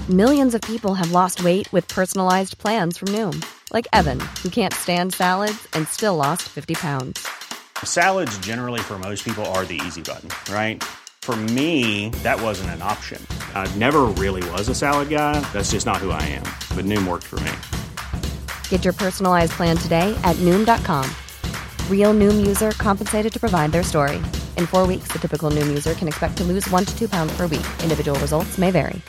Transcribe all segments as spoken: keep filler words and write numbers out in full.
Millions of people have lost weight with personalized plans from Noom. Like Evan, who can't stand salads and still lost fifty pounds. Salads generally for most people are the easy button, right? For me, that wasn't an option. I never really was a salad guy. That's just not who I am. But Noom worked for me. Get your personalized plan today at Noom dot com. Real Noom user compensated to provide their story. In four weeks, the typical Noom user can expect to lose one to two pounds per week. Individual results may vary.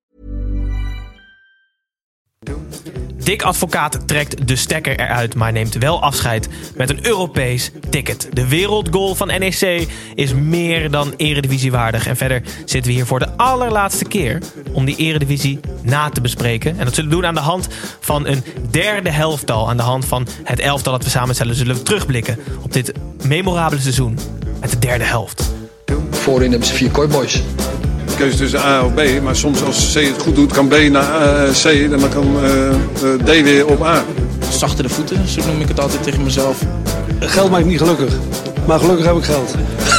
Dick Advocaat trekt de stekker eruit, maar neemt wel afscheid met een Europees ticket. De wereldgoal van N E C is meer dan eredivisiewaardig. En verder zitten we hier voor de allerlaatste keer om die eredivisie na te bespreken. En dat zullen we doen aan de hand van een derde helftal. Aan de hand van het elftal dat we samenstellen zullen we terugblikken op dit memorabele seizoen met de derde helft. Voorin hebben ze vier kooiboys. Keuze tussen A of B, maar soms als C het goed doet kan B naar uh, C en dan kan uh, uh, D weer op A. Zachtere voeten, zo noem ik het altijd tegen mezelf. Geld maakt niet gelukkig, maar gelukkig heb ik geld.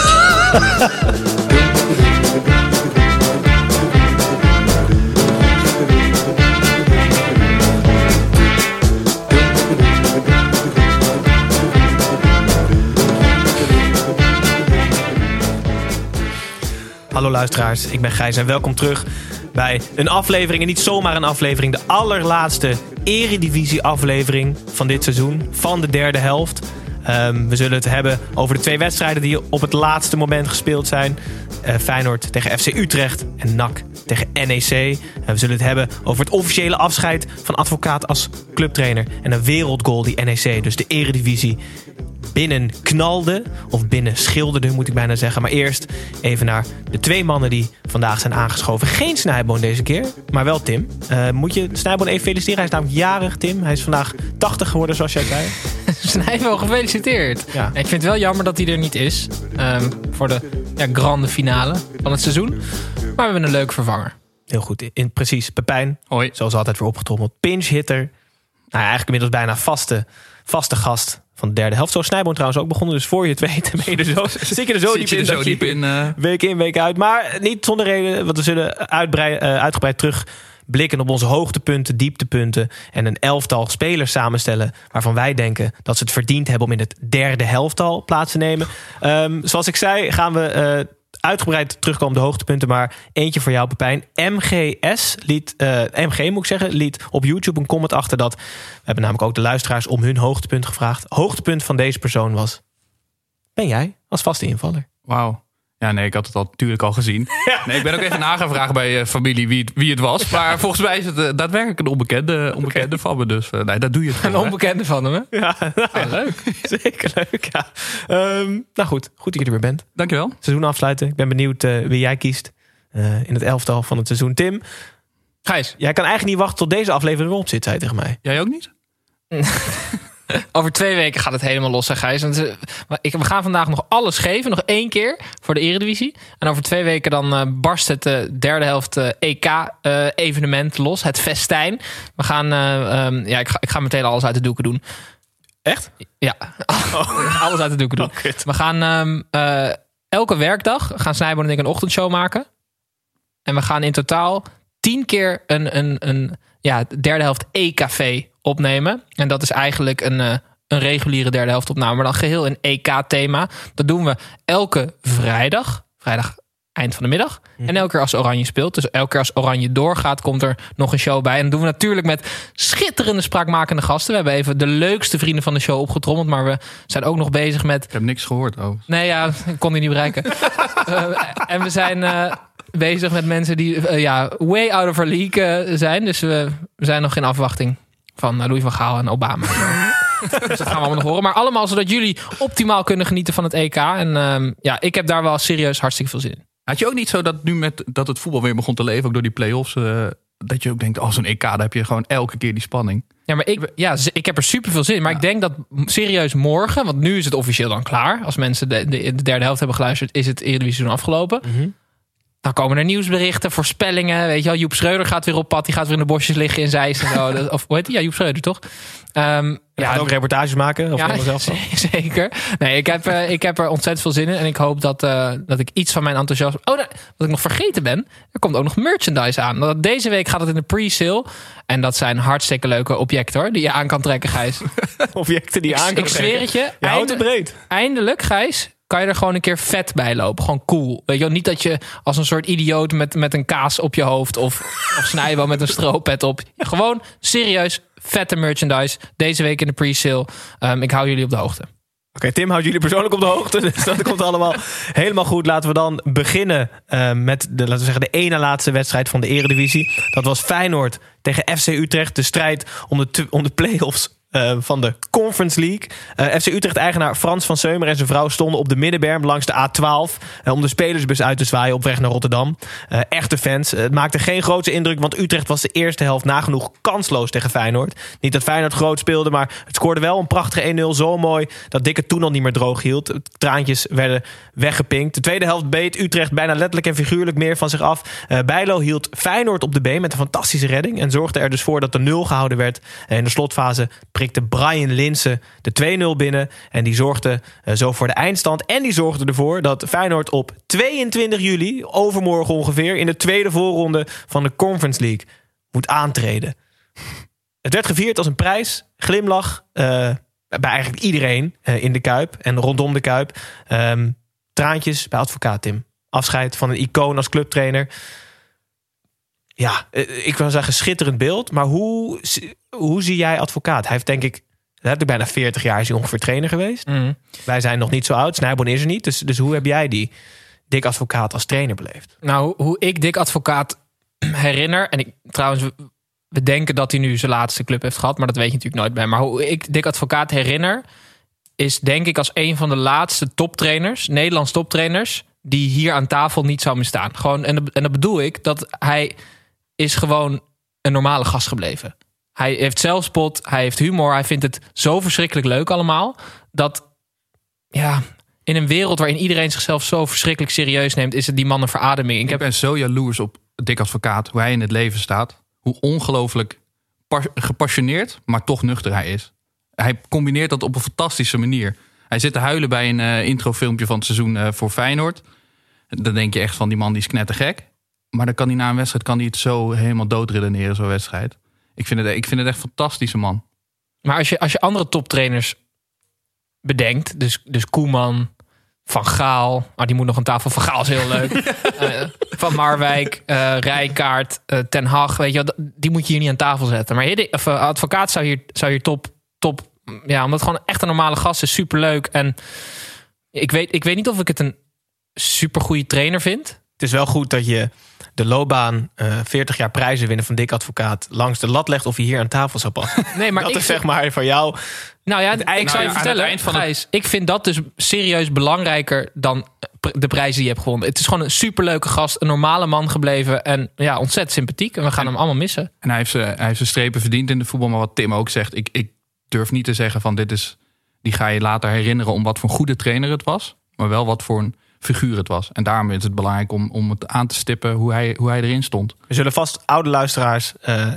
Hallo luisteraars, ik ben Gijs en welkom terug bij een aflevering, en niet zomaar een aflevering, de allerlaatste Eredivisie-aflevering van dit seizoen, van de derde helft. Um, we zullen het hebben over de twee wedstrijden die op het laatste moment gespeeld zijn. Uh, Feyenoord tegen F C Utrecht en N A C tegen N E C. Uh, we zullen het hebben over het officiële afscheid van Advocaat als clubtrainer en een wereldgoal die N E C, dus de Eredivisie, binnen knalde, of binnen schilderde moet ik bijna zeggen. Maar eerst even naar de twee mannen die vandaag zijn aangeschoven. Geen Snijboon deze keer, maar wel Tim. Uh, moet je Snijboon even feliciteren? Hij is namelijk jarig, Tim. Hij is vandaag tachtig geworden, zoals jij zei. Snijboon, gefeliciteerd. Ja. Ik vind het wel jammer dat hij er niet is. Um, voor de ja, grande finale van het seizoen. Maar we hebben een leuk vervanger. Heel goed. In, precies. Pepijn. Hoi. Zoals altijd weer opgetrommeld. Pinch hitter. Nou ja, eigenlijk inmiddels bijna vaste, vaste gast van de derde helft. Zo is Snijboon trouwens ook begonnen. Dus voor je het weet ben je er zo, zit je er zo diep in. Zo diep in uh... Week in, week uit. Maar niet zonder reden. Want we zullen uitbrei, uh, uitgebreid terugblikken op onze hoogtepunten, dieptepunten. En een elftal spelers samenstellen waarvan wij denken dat ze het verdiend hebben om in het derde helftal plaats te nemen. Um, zoals ik zei gaan we Uh, uitgebreid terugkomen op de hoogtepunten, maar eentje voor jou, Pepijn. M G S liet, uh, M G moet ik zeggen, liet op YouTube een comment achter dat. We hebben namelijk ook de luisteraars om hun hoogtepunt gevraagd. Hoogtepunt van deze persoon was: ben jij als vaste invaller? Wauw. Ja, nee, ik had het al natuurlijk al gezien. Ja. Nee, ik ben ook even nagevraagd bij uh, familie wie het, wie het was. Maar volgens mij is het uh, daadwerkelijk een onbekende, onbekende okay. van me. Dus uh, nee, dat doe je het voor. Een onbekende van hem, hè? Ja, nou, ja, leuk. Zeker leuk, ja. Um, nou goed, goed dat je er weer bent. Dankjewel. Seizoen afsluiten. Ik ben benieuwd uh, wie jij kiest uh, in het elftal van het seizoen. Tim, Gijs, jij kan eigenlijk niet wachten tot deze aflevering erop zit, zei je tegen mij. Jij ook niet? Over twee weken gaat het helemaal los, hè, Gijs. We gaan vandaag nog alles geven. Nog één keer voor de Eredivisie. En over twee weken dan uh, barst het uh, derde helft uh, E K-evenement uh, los. Het festijn. We gaan... Uh, um, ja, ik ga, ik ga meteen alles uit de doeken doen. Echt? Ja. Oh. Alles uit de doeken doen. Oh, we gaan um, uh, elke werkdag gaan Snijboon en ik een ochtendshow maken. En we gaan in totaal tien keer een, een, een ja, derde helft E-café opnemen. En dat is eigenlijk een, uh, een reguliere derde helft opname, maar dan geheel een E K-thema. Dat doen we elke vrijdag. Vrijdag eind van de middag. Mm. En elke keer als Oranje speelt. Dus elke keer als Oranje doorgaat, komt er nog een show bij. En dat doen we natuurlijk met schitterende spraakmakende gasten. We hebben even de leukste vrienden van de show opgetrommeld. Maar we zijn ook nog bezig met... Ik heb niks gehoord. Oh. Nee, ja, ik kon die niet bereiken. uh, en we zijn uh, bezig met mensen die uh, ja, way out of our league uh, zijn. Dus we, we zijn nog in afwachting van Louis van Gaal en Obama. Dus dat gaan we allemaal nog horen. Maar allemaal zodat jullie optimaal kunnen genieten van het E K. En um, ja, ik heb daar wel serieus hartstikke veel zin in. Had je ook niet zo dat nu met dat het voetbal weer begon te leven, ook door die play-offs, uh, dat je ook denkt, oh, zo'n E K, daar heb je gewoon elke keer die spanning. Ja, maar ik, ja, ik heb er super veel zin in. Maar ja. Ik denk dat serieus morgen, want nu is het officieel dan klaar. Als mensen de, de, de derde helft hebben geluisterd, is het Eredivisie afgelopen. Mm-hmm. Dan komen er nieuwsberichten, voorspellingen. Weet je wel, Joep Schreuder gaat weer op pad. Die gaat weer in de bosjes liggen in Zeist. En zo. Dat, of hoe heet die? Ja, Joep Schreuder, toch? Um, ja, gaat ook reportages maken? Of ja, zelf zeker. Nee, ik heb, uh, ik heb er ontzettend veel zin in. En ik hoop dat, uh, dat ik iets van mijn enthousiasme... Oh, nee, wat ik nog vergeten ben. Er komt ook nog merchandise aan. Deze week gaat het in de pre-sale. En dat zijn hartstikke leuke objecten, hoor. Die je aan kan trekken, Gijs. Objecten die je aan kan ik trekken. Ik zweer het je. Je houdt het breed. Eindelijk, Gijs... kan je er gewoon een keer vet bij lopen. Gewoon cool. Weet je wel, niet dat je als een soort idioot met, met een kaas op je hoofd... of, of Snijbo met een stropet op. Gewoon serieus vette merchandise. Deze week in de pre-sale. Um, ik hou jullie op de hoogte. Oké, okay, Tim houdt jullie persoonlijk op de hoogte. Dus dat komt allemaal helemaal goed. Laten we dan beginnen uh, met de, laten we zeggen, de ene laatste wedstrijd van de Eredivisie. Dat was Feyenoord tegen F C Utrecht. De strijd om de, t- om de play-offs Uh, van de Conference League. Uh, F C Utrecht-eigenaar Frans van Seumer en zijn vrouw stonden op de middenberm langs de A twaalf... Uh, om de spelersbus uit te zwaaien op weg naar Rotterdam. Uh, echte fans. Uh, het maakte geen grootse indruk, want Utrecht was de eerste helft nagenoeg kansloos tegen Feyenoord. Niet dat Feyenoord groot speelde, maar het scoorde wel een prachtige een nul. Zo mooi dat Dick het toen al niet meer droog hield. Traantjes werden weggepinkt. De tweede helft beet Utrecht bijna letterlijk en figuurlijk meer van zich af. Uh, Bijlo hield Feyenoord op de been met een fantastische redding en zorgde er dus voor dat de nul gehouden werd. Uh, in de slotfase prikte Brian Linssen de twee nul binnen. En die zorgde uh, zo voor de eindstand. En die zorgde ervoor dat Feyenoord op tweeëntwintig juli, overmorgen ongeveer, in de tweede voorronde van de Conference League moet aantreden. Het werd gevierd als een prijs. Glimlach uh, bij eigenlijk iedereen uh, in de Kuip en rondom de Kuip. Um, traantjes bij advocaat Tim. Afscheid van een icoon als clubtrainer. Ja, ik wil zeggen schitterend beeld. Maar hoe, hoe zie jij advocaat? Hij heeft denk ik, letterlijk bijna veertig jaar is hij ongeveer trainer geweest. Mm. Wij zijn nog niet zo oud. Snijboon is er niet. Dus, dus hoe heb jij die Dick Advocaat als trainer beleefd? Nou, hoe ik Dick Advocaat herinner... En ik trouwens, we denken dat hij nu zijn laatste club heeft gehad. Maar dat weet je natuurlijk nooit bij. Maar hoe ik Dick Advocaat herinner... is denk ik als een van de laatste toptrainers... Nederlands toptrainers... die hier aan tafel niet zou meer staan. Gewoon, en, en dat bedoel ik dat hij... is gewoon een normale gast gebleven. Hij heeft zelfspot, hij heeft humor, hij vindt het zo verschrikkelijk leuk allemaal, dat ja, in een wereld waarin iedereen zichzelf zo verschrikkelijk serieus neemt, is het die man een verademing. Ik, ik heb... ben zo jaloers op Dick Advocaat, hoe hij in het leven staat. Hoe ongelooflijk pas- gepassioneerd, maar toch nuchter hij is. Hij combineert dat op een fantastische manier. Hij zit te huilen bij een uh, introfilmpje van het seizoen uh, voor Feyenoord. Dan denk je echt van die man die is knettergek. Maar dan kan hij na een wedstrijd kan hij het zo helemaal doodredeneren, zo'n wedstrijd. Ik vind het, ik vind het echt een fantastische man. Maar als je, als je andere toptrainers bedenkt, dus, dus Koeman, Van Gaal, oh, die moet nog aan tafel, Van Gaal is heel leuk. uh, Van Marwijk, uh, Rijkaard, uh, Ten Hag, weet je wel, die moet je hier niet aan tafel zetten. Maar hier, of, uh, advocaat zou hier, zou hier top, top, ja, omdat het gewoon echt een normale gast is, superleuk. En ik weet, ik weet niet of ik het een supergoeie trainer vind. Het is wel goed dat je de loopbaan uh, veertig jaar prijzen winnen van Dick Advocaat langs de lat legt of je hier aan tafel zou passen. Nee, maar dat ik is zeg maar van jou. Nou ja, ik nou zou je ja, vertellen, Gijs, het... ik vind dat dus serieus belangrijker dan de prijzen die je hebt gewonnen. Het is gewoon een superleuke gast, een normale man gebleven en ja, ontzettend sympathiek. En we gaan en, hem allemaal missen. En hij heeft zijn hij heeft zijn strepen verdiend in de voetbal, maar wat Tim ook zegt, ik, ik durf niet te zeggen van dit is, die ga je later herinneren om wat voor een goede trainer het was, maar wel wat voor een figuur het was. En daarom is het belangrijk om, om het aan te stippen hoe hij, hoe hij erin stond. We zullen vast oude luisteraars uh,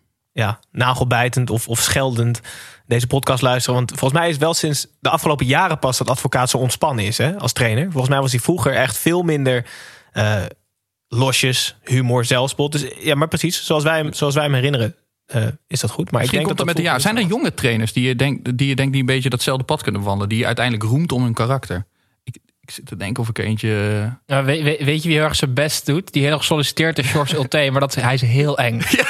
ja, nagelbijtend of, of scheldend deze podcast luisteren. Want volgens mij is wel sinds de afgelopen jaren pas dat Advocaat zo ontspannen is, hè, als trainer. Volgens mij was hij vroeger echt veel minder uh, losjes, humor, zelfspot. Dus ja, maar precies, zoals wij hem, zoals wij hem herinneren, uh, is dat goed. Maar Misschien ik denk komt dat dat met de jaren. Zijn er jonge trainers die je denkt die, je denkt die een beetje datzelfde pad kunnen wandelen, die je uiteindelijk roemt om hun karakter? Ik zit te denken of ik er eentje... Ja, weet, weet, weet je wie heel erg zijn best doet? Die heel erg solliciteert is George Ulte, maar dat, hij is heel eng. Ja.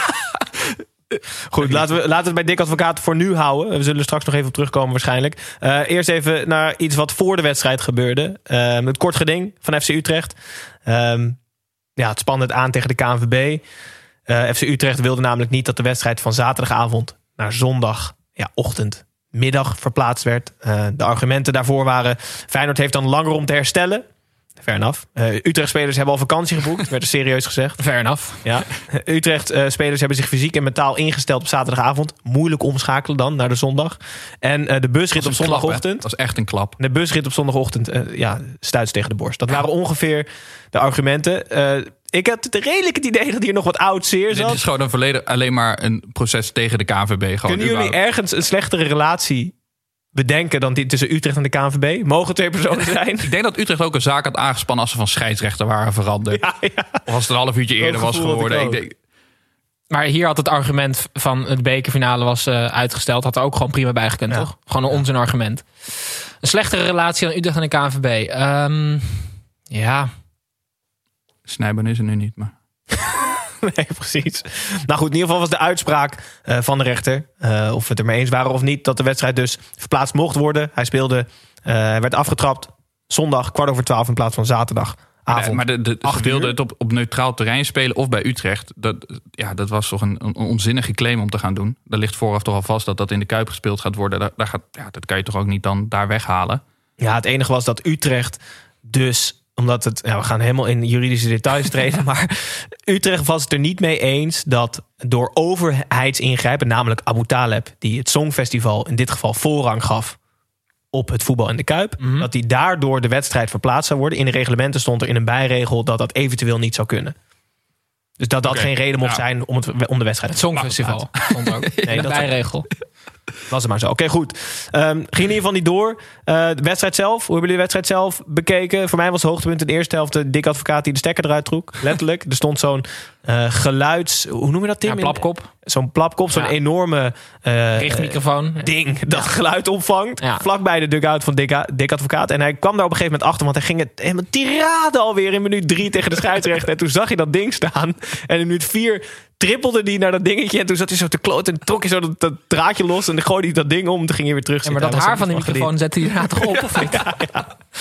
Goed, laten we, laten we het bij Dick Advocaat voor nu houden. We zullen er straks nog even op terugkomen waarschijnlijk. Uh, eerst even naar iets wat voor de wedstrijd gebeurde. Uh, het kort geding van F C Utrecht. Um, ja, het spande het aan tegen de K N V B. Uh, F C Utrecht wilde namelijk niet dat de wedstrijd van zaterdagavond naar zondag, ja, ochtend, middag verplaatst werd. Uh, de argumenten daarvoor waren, Feyenoord heeft dan langer om te herstellen. Fair enough. Uh, Utrecht-spelers hebben al vakantie geboekt, werd er serieus gezegd. Fair enough. Ja. Utrecht-spelers hebben zich fysiek en mentaal ingesteld op zaterdagavond. Moeilijk omschakelen dan naar de zondag. En uh, de busrit op zondagochtend. Klap, dat was echt een klap. De busrit op zondagochtend, uh, ja, stuits tegen de borst. Dat ja. waren ongeveer de argumenten. Uh, Ik had het redelijk het idee dat hier nog wat oud zeer zat. Dit is gewoon een volledig alleen maar een proces tegen de K N V B. Gewoon Kunnen jullie überhaupt. ergens een slechtere relatie bedenken dan die tussen Utrecht en de K N V B? Mogen twee personen zijn? Ik denk dat Utrecht ook een zaak had aangespannen als ze van scheidsrechter waren veranderd. Ja, ja. Of als het een half uurtje eerder Dat was gevoel had ik geworden. Ik ook. denk, Maar hier had het argument van het bekerfinale was uh, uitgesteld. Had er ook gewoon prima bij gekund, Ja. toch? Gewoon een onzin argument. Een slechtere relatie dan Utrecht en de K N V B. Um, ja, Snijboon is er nu niet, maar... Nee, precies. Nou goed, in ieder geval was de uitspraak uh, van de rechter... Uh, of we het ermee eens waren of niet... dat de wedstrijd dus verplaatst mocht worden. Hij speelde, uh, hij werd afgetrapt zondag kwart over twaalf... in plaats van zaterdagavond. Nee, maar de, de, ze Acht wilden uur. het op, op neutraal terrein spelen of bij Utrecht. Dat, ja, dat was toch een, een onzinnige claim om te gaan doen. Daar ligt vooraf toch al vast dat dat in de Kuip gespeeld gaat worden. Daar, daar gaat, ja, dat kan je toch ook niet dan daar weghalen? Ja, het enige was dat Utrecht dus... omdat het, ja, we gaan helemaal in juridische details treden... maar Utrecht was het er niet mee eens... dat door overheidsingrijpen, namelijk Abu Taleb... die het Songfestival in dit geval voorrang gaf... op het voetbal in de Kuip... Mm-hmm. dat die daardoor de wedstrijd verplaatst zou worden. In de reglementen stond er in een bijregel... dat dat eventueel niet zou kunnen. Dus dat dat Oké, geen reden mocht ja. zijn om, het, om de wedstrijd het Songfestival stond ook. Nee, Nee, dat- bijregel. Was het maar zo. Oké, goed. Um, ging in ieder geval niet door. Uh, de wedstrijd zelf. Hoe hebben jullie de wedstrijd zelf bekeken? Voor mij was het hoogtepunt in de eerste helft... de dikke advocaat die de stekker eruit trok. Letterlijk. Er stond zo'n uh, geluids... Hoe noem je dat, Tim? Ja, plapkop. Zo'n plapkop. Zo'n Ja. enorme uh, Richtmicrofoon. ding dat geluid opvangt. Ja. Vlakbij de dugout van Dick, Dick Advocaat. En hij kwam daar op een gegeven moment achter... want hij ging het helemaal tirade alweer in minuut drie... tegen de scheidsrechter. En toen zag je dat ding staan. En in minuut vier trippelde hij naar dat dingetje. En toen zat hij zo te kloten. En trok hij zo dat, dat draadje los. En dan gooide hij dat ding om. En toen ging hij weer terug Ja, maar zitten. dat Hij haar was van die helemaal microfoon zette hij daarna toch op, of niet? geliefd.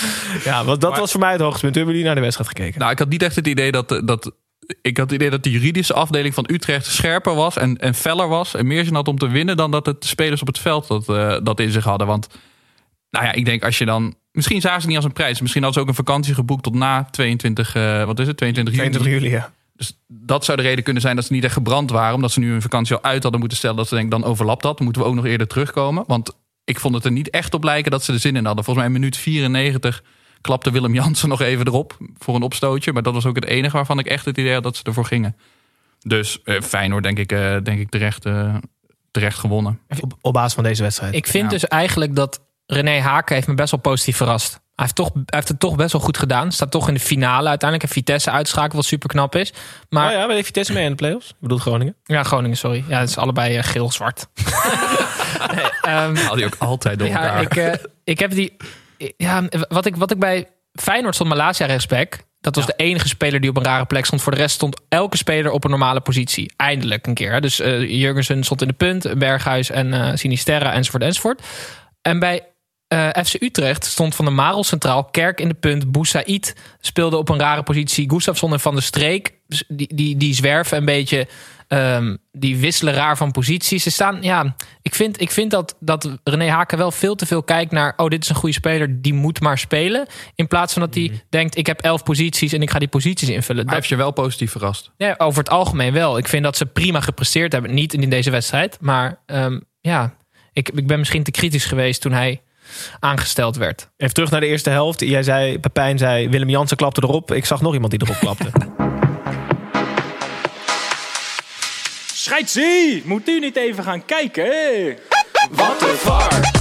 Ja, want dat Maar- was voor mij het hoogtepunt. Toen hebben jullie naar de wedstrijd gekeken. Nou, ik had niet echt het idee dat... dat ik had het idee dat de juridische afdeling van Utrecht scherper was en, en feller was. En meer zin had om te winnen dan dat het de spelers op het veld dat, uh, dat in zich hadden. Want nou ja, ik denk als je dan... Misschien zagen ze het niet als een prijs. Misschien hadden ze ook een vakantie geboekt tot na tweeëntwintig... Uh, wat is het? tweeëntwintig juli. tweeëntwintig juli, ja. Dus dat zou de reden kunnen zijn dat ze niet echt gebrand waren. Omdat ze nu hun vakantie al uit hadden moeten stellen. Dat ze denken, dan overlapt dat. Dan moeten we ook nog eerder terugkomen. Want ik vond het er niet echt op lijken dat ze er zin in hadden. Volgens mij in minuut vierennegentig klapte Willem Jansen nog even erop voor een opstootje. Maar dat was ook het enige waarvan ik echt het idee had dat ze ervoor gingen. Dus uh, Feyenoord denk ik, uh, denk ik terecht, uh, terecht gewonnen. Op, op basis van deze wedstrijd. Ik vind Ja. dus eigenlijk dat René Haken heeft me best wel positief verrast. Hij heeft, toch, hij heeft het toch best wel goed gedaan. Staat toch in de finale uiteindelijk. En Vitesse uitschakelen, wat super knap is. Maar Oh ja, maar Vitesse mee in de play-offs? Ik bedoel Groningen. ja, Groningen, sorry. Ja, het is allebei uh, geel-zwart. nee, um, Haal die ook altijd door ja, elkaar. ik, uh, ik heb die... Ja, wat ik, wat ik bij Feyenoord stond Malasia rechtsback. Dat was Ja. de enige speler die op een rare plek stond. Voor de rest stond elke speler op een normale positie. Eindelijk een keer. Hè. Dus uh, Jurgensen stond in de punt. Berghuis en uh, Sinisterra enzovoort enzovoort. En bij uh, F C Utrecht stond Van der Marel centraal. Kerk in de punt. Boussaïd speelde op een rare positie. Gustafsson en Van der Streek. Die, die, die zwerven een beetje... Um, die wisselen raar van posities. Ze staan, ja, ik vind, ik vind dat, dat René Haken wel veel te veel kijkt naar... oh, dit is een goede speler, die moet maar spelen. In plaats van dat hij mm. denkt, ik heb elf posities... en ik ga die posities invullen. Hij heeft je wel positief verrast. Ja, over het algemeen wel. Ik vind dat ze prima gepresteerd hebben. Niet in deze wedstrijd, maar um, ja... Ik, ik ben misschien te kritisch geweest toen hij aangesteld werd. Even terug naar de eerste helft. Jij zei, Pepijn zei, Willem Jansen klapte erop. Ik zag nog iemand die erop klapte. Scheidsie, moet u niet even gaan kijken? Wat een V A R.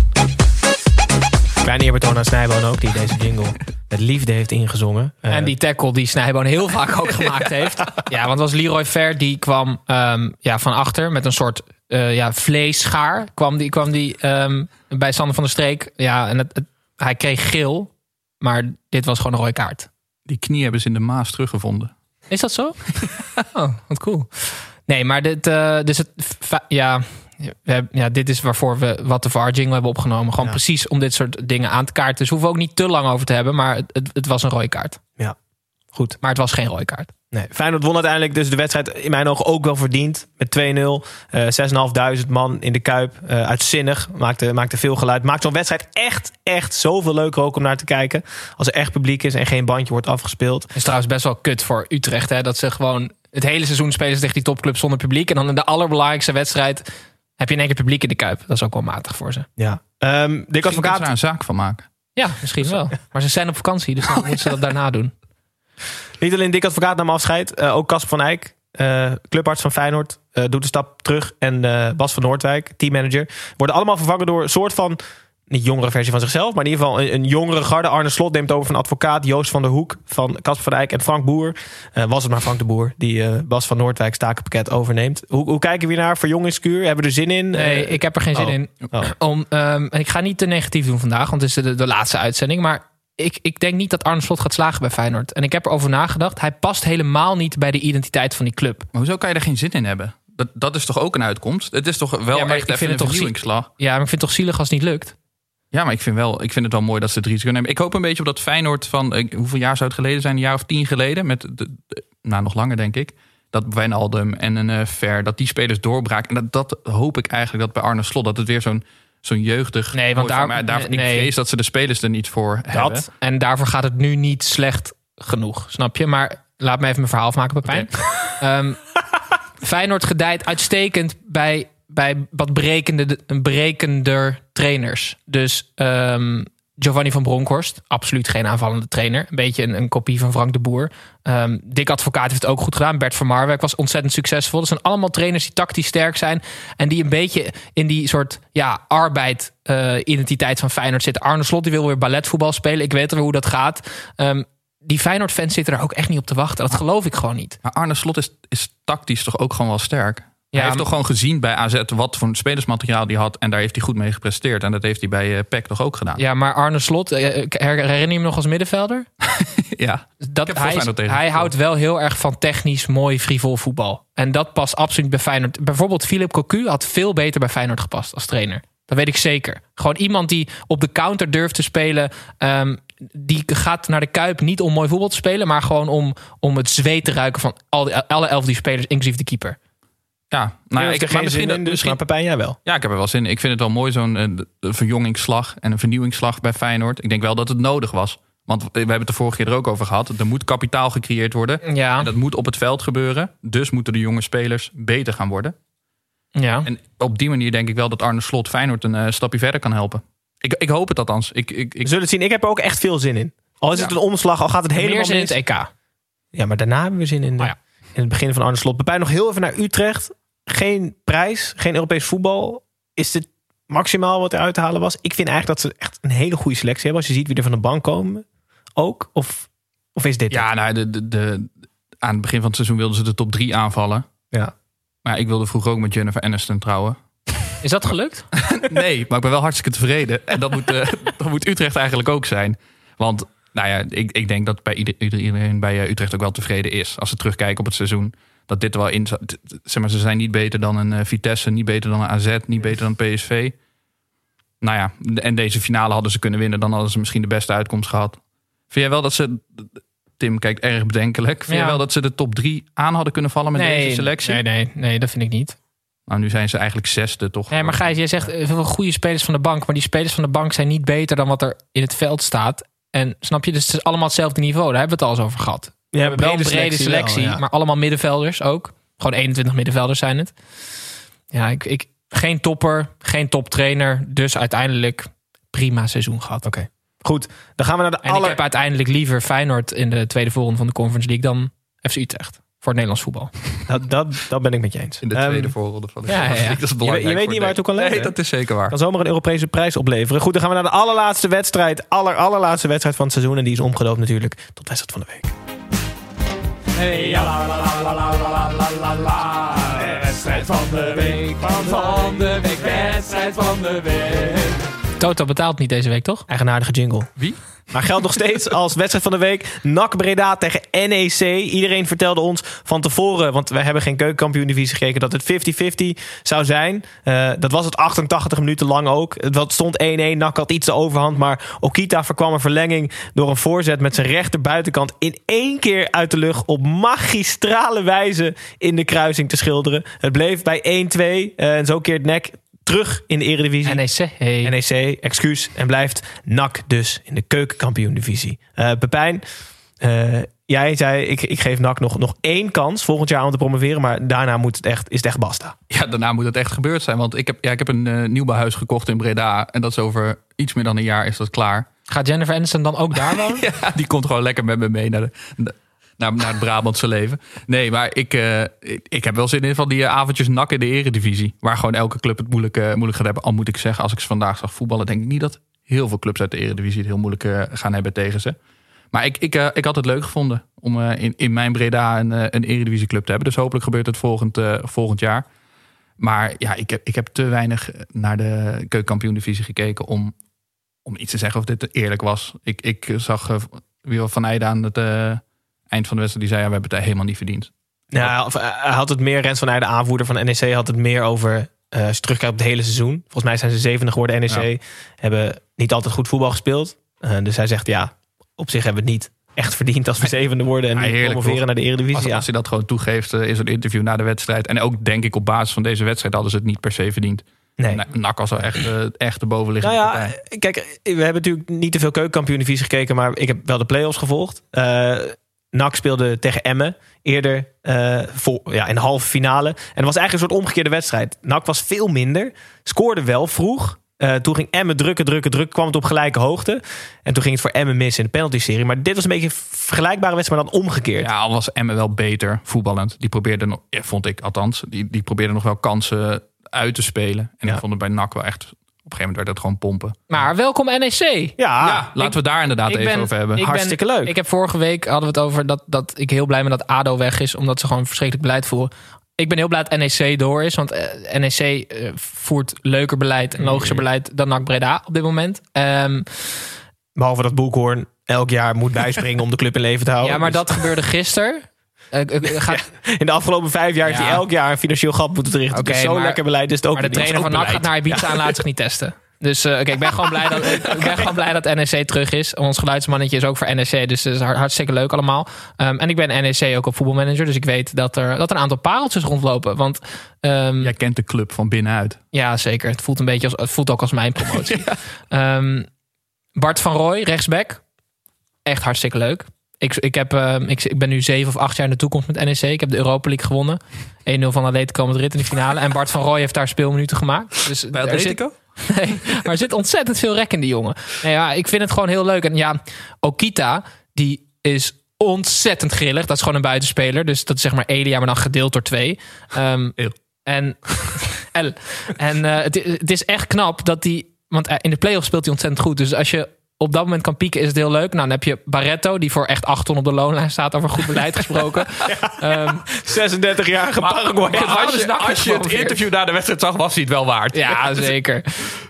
Kleine eerbetoon aan Snijboon ook, die deze jingle met liefde heeft ingezongen. Uh, En die tackle die Snijboon heel vaak ook gemaakt heeft. Ja, want het was Leroy Ver, die kwam um, ja, van achter met een soort uh, ja, vleesschaar. Kwam die, kwam die um, bij Sander van der Streek. Ja, en het, het, hij kreeg geel, maar dit was gewoon een rode kaart. Die knie hebben ze in de Maas teruggevonden. Is dat zo? Oh, wat cool. Nee, maar dit, uh, dus het, ja, we hebben, ja, dit is waarvoor we wat de V A R-jingle hebben opgenomen. Gewoon ja. precies om dit soort dingen aan te kaarten. Dus we hoeven ook niet te lang over te hebben, maar het, het, het was een rode kaart. Ja, goed. Maar het was geen rode kaart. Nee, Feyenoord won uiteindelijk dus de wedstrijd in mijn ogen ook wel verdiend. Met twee nul. Uh, zes en een half duizend man in de Kuip. Uh, uitzinnig. Maakte, maakte veel geluid. Maakt zo'n wedstrijd echt, echt zoveel leuker ook om naar te kijken. Als er echt publiek is en geen bandje wordt afgespeeld. Het is trouwens best wel kut voor Utrecht. Hè, dat ze gewoon het hele seizoen spelen tegen die topclub zonder publiek. En dan in de allerbelangrijkste wedstrijd heb je in één keer publiek in de Kuip. Dat is ook wel matig voor ze. Ja. Um, Dick Advocaat Advocaat er een zaak van maken. Ja, misschien wel. Maar ze zijn op vakantie, dus dan moeten ze dat daarna doen. Niet alleen Dick Advocaat nam afscheid. Uh, ook Casper van Eyck, uh, clubarts van Feyenoord, uh, doet een stap terug. En uh, Bas van Noordwijk, teammanager. Worden allemaal vervangen door een soort van... niet jongere versie van zichzelf, maar in ieder geval een, een jongere garde. Arne Slot neemt over van Advocaat. Joost van der Hoek van Casper van Eyck en Frank Boer. Uh, was het maar Frank de Boer die uh, Bas van Noordwijk takenpakket overneemt. Hoe, hoe kijken we hier naar? Verjongingskuur? Hebben we er zin in? Nee, uh, ik heb er geen zin oh. in. Oh. Om, um, en ik ga niet te negatief doen vandaag, want het is de, de laatste uitzending. Maar ik, ik denk niet dat Arne Slot gaat slagen bij Feyenoord. En ik heb erover nagedacht. Hij past helemaal niet bij de identiteit van die club. Maar hoezo kan je er geen zin in hebben? Dat, dat is toch ook een uitkomst? Het is toch wel ja, echt even een vernieuwingsslag? Ja, maar ik vind het toch zielig als het niet lukt. Ja, maar ik vind, wel, ik vind het wel mooi dat ze het risico nemen. Ik hoop een beetje op dat Feyenoord van... Eh, hoeveel jaar zou het geleden zijn? Een jaar of tien geleden? Met de, de, nou, nog langer denk ik. Dat Wijnaldum en een uh, Ver, dat die spelers doorbraken. En dat, dat hoop ik eigenlijk dat bij Arne Slot... dat het weer zo'n zo'n jeugdig... Nee, want daar, maar daar, nee, ik vrees dat ze de spelers er niet voor dat, hebben. En daarvoor gaat het nu niet slecht genoeg, snap je? Maar laat me even mijn verhaal afmaken, Pepijn. Okay. Um, Feyenoord gedijt uitstekend bij... bij wat berekende, berekender trainers. Dus um, Giovanni van Bronckhorst, absoluut geen aanvallende trainer. Een beetje een, een kopie van Frank de Boer. Um, Dick Advocaat heeft het ook goed gedaan. Bert van Marwijk was ontzettend succesvol. Dat zijn allemaal trainers die tactisch sterk zijn. En die een beetje in die soort ja, arbeid uh, identiteit van Feyenoord zitten. Arne Slot die wil weer balletvoetbal spelen. Ik weet wel hoe dat gaat. Um, die Feyenoord-fans zitten daar ook echt niet op te wachten. Dat geloof ik gewoon niet. Maar Arne Slot is, is tactisch toch ook gewoon wel sterk? Ja, hij heeft toch gewoon gezien bij A Z wat voor spelersmateriaal hij had. En daar heeft hij goed mee gepresteerd. En dat heeft hij bij uh, P E C toch ook gedaan. Ja, maar Arne Slot, herinner je hem nog als middenvelder? Ja, dat, hij, is, hij houdt wel heel erg van technisch, mooi, frivol voetbal. En dat past absoluut bij Feyenoord. Bijvoorbeeld Philippe Cocu had veel beter bij Feyenoord gepast als trainer. Dat weet ik zeker. Gewoon iemand die op de counter durft te spelen. Um, die gaat naar de Kuip niet om mooi voetbal te spelen... maar gewoon om, om het zweet te ruiken van al die, alle elf die spelers, inclusief de keeper. Ja, nou ja, ik heb geen misschien, zin in, dus misschien, maar Pepijn, jij wel. Ja, ik heb er wel zin in. Ik vind het wel mooi, zo'n uh, verjongingsslag en een vernieuwingsslag bij Feyenoord. Ik denk wel dat het nodig was. Want we hebben het de vorige keer er ook over gehad. Er moet kapitaal gecreëerd worden. Ja. En dat moet op het veld gebeuren. Dus moeten de jonge spelers beter gaan worden. Ja. En op die manier denk ik wel dat Arne Slot Feyenoord een uh, stapje verder kan helpen. Ik, ik hoop het althans. Ik, ik, ik... We zullen het zien. Ik heb er ook echt veel zin in. Al is het ja. een omslag, al gaat het helemaal meer zin mis. in het E K. Ja, maar daarna hebben we zin in, de, oh ja. in het begin van Arne Slot. Pepijn, nog heel even naar Utrecht. Geen prijs, geen Europees voetbal. Is het maximaal wat eruit te halen was? Ik vind eigenlijk dat ze echt een hele goede selectie hebben. Als je ziet wie er van de bank komen. Ook? Of, of is dit Ja, het? nou, de, de, de, aan het begin van het seizoen wilden ze de top drie aanvallen. Ja. Maar ik wilde vroeger ook met Jennifer Aniston trouwen. Is dat gelukt? Nee, maar ik ben wel hartstikke tevreden. En dat moet, uh, dat moet Utrecht eigenlijk ook zijn. Want nou ja, ik, ik denk dat bij ieder, iedereen bij Utrecht ook wel tevreden is. Als ze terugkijken op het seizoen. Dat dit er wel in zat. Zeg maar, ze zijn niet beter dan een Vitesse, niet beter dan een A Z, niet beter dan P S V. Nou ja, en deze finale hadden ze kunnen winnen. Dan hadden ze misschien de beste uitkomst gehad. Vind jij wel dat ze... Tim kijkt erg bedenkelijk. Vind ja. je wel dat ze de top drie aan hadden kunnen vallen met nee, deze selectie? Nee, nee, nee, dat vind ik niet. Nou, nu zijn ze eigenlijk zesde, toch? Nee, maar Gijs, jij zegt veel goede spelers van de bank. Maar die spelers van de bank zijn niet beter dan wat er in het veld staat. En snap je, dus het is allemaal hetzelfde niveau. Daar hebben we het al eens over gehad. Ja, we hebben wel een brede selectie, selectie wel, ja. maar allemaal middenvelders ook. Gewoon eenentwintig middenvelders zijn het. Ja, ik, ik, geen topper, geen toptrainer. Dus uiteindelijk prima seizoen gehad. Oké. Okay. Goed, dan gaan we naar de en aller... ik heb uiteindelijk liever Feyenoord in de tweede voorronde van de Conference League dan F C Utrecht. Voor het Nederlands voetbal. Dat, dat, dat ben ik met je eens. In de tweede um, voorronde van de ja, Conference ja, ja. League. Dat is belangrijk. Je, je weet niet waar het toe kan leiden. Nee, dat is zeker waar. Kan zomaar een Europese prijs opleveren. Goed, dan gaan we naar de allerlaatste wedstrijd. Aller, allerlaatste wedstrijd van het seizoen. En die is omgedoopt natuurlijk tot wedstrijd van de week. Hey, ja, la, la, la, la, la, la, la, la. Wedstrijd van de week, van, van de week, wedstrijd van de week. Toto betaalt niet deze week, toch? Eigenaardige jingle. Wie? Maar geldt nog steeds als wedstrijd van de week. N A C Breda tegen N E C. Iedereen vertelde ons van tevoren, want wij hebben geen keukenkampioen-divisie gekeken, dat het vijftig vijftig zou zijn. Uh, dat was het achtentachtig minuten lang ook. Het stond één-één. N A C had iets de overhand, maar Okita voorkwam een verlenging door een voorzet met zijn rechter buitenkant in één keer uit de lucht op magistrale wijze in de kruising te schilderen. Het bleef bij één-twee uh, en zo keert N E C terug in de Eredivisie. N E C. Hey. N E C, excuus. En blijft N A C dus in de keukenkampioen-divisie. Uh, Pepijn, uh, jij zei, ik, ik geef N A C nog, nog één kans volgend jaar om te promoveren. Maar daarna moet het echt, is het echt basta. Ja, daarna moet het echt gebeurd zijn. Want ik heb, ja, ik heb een uh, nieuwbouwhuis gekocht in Breda. En dat is over iets meer dan een jaar is dat klaar. Gaat Jennifer Aniston dan ook daar wonen? Ja, die komt gewoon lekker met me mee naar de, naar, naar het Brabantse leven. Nee, maar ik, uh, ik, ik heb wel zin in van die uh, avondjes N A C in de eredivisie. Waar gewoon elke club het moeilijk, uh, moeilijk gaat hebben. Al moet ik zeggen, als ik ze vandaag zag voetballen, denk ik niet dat heel veel clubs uit de eredivisie het heel moeilijk uh, gaan hebben tegen ze. Maar ik, ik, uh, ik had het leuk gevonden om uh, in, in mijn Breda een, uh, een eredivisieclub te hebben. Dus hopelijk gebeurt het volgend, uh, volgend jaar. Maar ja, ik heb, ik heb te weinig naar de keukenkampioen-divisie gekeken om, om iets te zeggen of dit eerlijk was. Ik, ik zag uh, Wil van Eijden aan het uh, eind van de wedstrijd, die zei, ja, we hebben het helemaal niet verdiend. Ja, of, uh, hij had het meer, Rens van Eijden, aanvoerder van N E C, had het meer over, uh, als je terugkijkt op het hele seizoen. Volgens mij zijn ze zevende geworden, N E C. Ja. Hebben niet altijd goed voetbal gespeeld. Uh, dus hij zegt, ja, op zich hebben we het niet echt verdiend als we zevende worden en ja, niet promoveren naar de eredivisie. Als, ja. als hij dat gewoon toegeeft uh, in zo'n interview na de wedstrijd. En ook denk ik op basis van deze wedstrijd hadden ze het niet per se verdiend. Nee. N A C was wel echt, uh, echt de bovenliggende nou ja, partij. Kijk, we hebben natuurlijk niet te veel keukenkampioen-divisie gekeken, maar ik heb wel de play-offs gevolgd. Uh, N A C speelde tegen Emmen eerder uh, voor, ja, in de halve finale. En het was eigenlijk een soort omgekeerde wedstrijd. N A C was veel minder, scoorde wel vroeg. Uh, toen ging Emmen drukken, drukken, drukken. Kwam het op gelijke hoogte. En toen ging het voor Emmen mis in de penalty-serie. Maar dit was een beetje een vergelijkbare wedstrijd, maar dan omgekeerd. Ja, al was Emmen wel beter voetballend. Die probeerde nog, ja, vond ik althans, die, die probeerde nog wel kansen uit te spelen. En ja. ik vond het bij N A C wel echt, op een gegeven moment werd het gewoon pompen. Maar welkom N E C. Ja, ja laten ik, we daar inderdaad even ben, over hebben. Hartstikke ben, leuk. Ik heb vorige week, hadden we het over dat, dat ik heel blij ben dat A D O weg is. Omdat ze gewoon verschrikkelijk beleid voeren. Ik ben heel blij dat N E C door is. Want N E C uh, voert leuker beleid en logischer beleid dan N A C Breda op dit moment. Um, Behalve dat Boekhoorn elk jaar moet bijspringen om de club in leven te houden. Ja, maar dus. dat gebeurde gisteren. Uh, uh, gaat... ja, in de afgelopen vijf jaar ja. heeft hij elk jaar een financieel gat moeten richten. Okay, dus zo maar, lekker beleid is het ook. Maar de trainer van N A C gaat naar Ibiza ja. en laat zich niet testen. Dus uh, okay, ik ben gewoon blij dat ik ben gewoon blij dat N E C terug is. Ons geluidsmannetje is ook voor N E C, dus dat is hartstikke leuk allemaal. Um, en ik ben N E C ook op voetbalmanager, dus ik weet dat er dat er een aantal pareltjes rondlopen. Want um, jij kent de club van binnenuit. Ja, zeker. Het voelt een beetje als het voelt ook als mijn promotie. ja. um, Bart van Rooij, rechtsback, echt hartstikke leuk. Ik, ik, heb, uh, ik, ik ben nu zeven of acht jaar in de toekomst met N E C. Ik heb de Europa League gewonnen. één nul van Atletico Madrid in de finale. En Bart van Rooij heeft daar speelminuten gemaakt. Dus bij Atletico? Nee, maar er zit ontzettend veel rek in die jongen. Nou ja, ik vind het gewoon heel leuk. En ja, Okita, die is ontzettend grillig. Dat is gewoon een buitenspeler. Dus dat is zeg maar Elia, maar dan gedeeld door twee. Um, en en, en uh, het, het is echt knap dat die... Want in de play-offs speelt hij ontzettend goed. Dus als je op dat moment kan pieken, is het heel leuk. Nou, dan heb je Barretto, die voor echt acht ton op de loonlijn staat, over goed beleid gesproken. ja. um, zesendertig-jarige Paraguay. Als je, als je het interview na de wedstrijd zag, was hij het wel waard. Ja, zeker.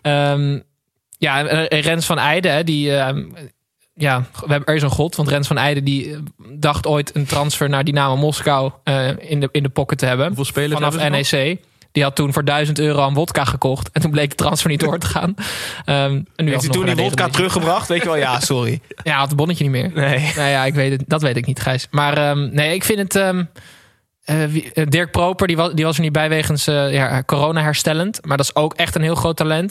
Um, ja, Rens van Eijden, die... Um, ja, we hebben er is een god, want Rens van Eijden die dacht ooit een transfer naar Dynamo Moskou uh, in, de, in de pocket te hebben. Hoeveel spelers vanaf N E C. Die had toen voor duizend euro aan wodka gekocht. En toen bleek de transfer niet door te gaan. Um, en nu heeft hij toen die wodka teruggebracht? Weet je wel, ja, sorry. Ja, had het bonnetje niet meer. Nee. Nou ja, ik weet het, dat weet ik niet, Gijs. Maar um, nee, ik vind het... Um, uh, wie, uh, Dirk Proper, die was, die was er niet bij wegens uh, ja, corona herstellend. Maar dat is ook echt een heel groot talent.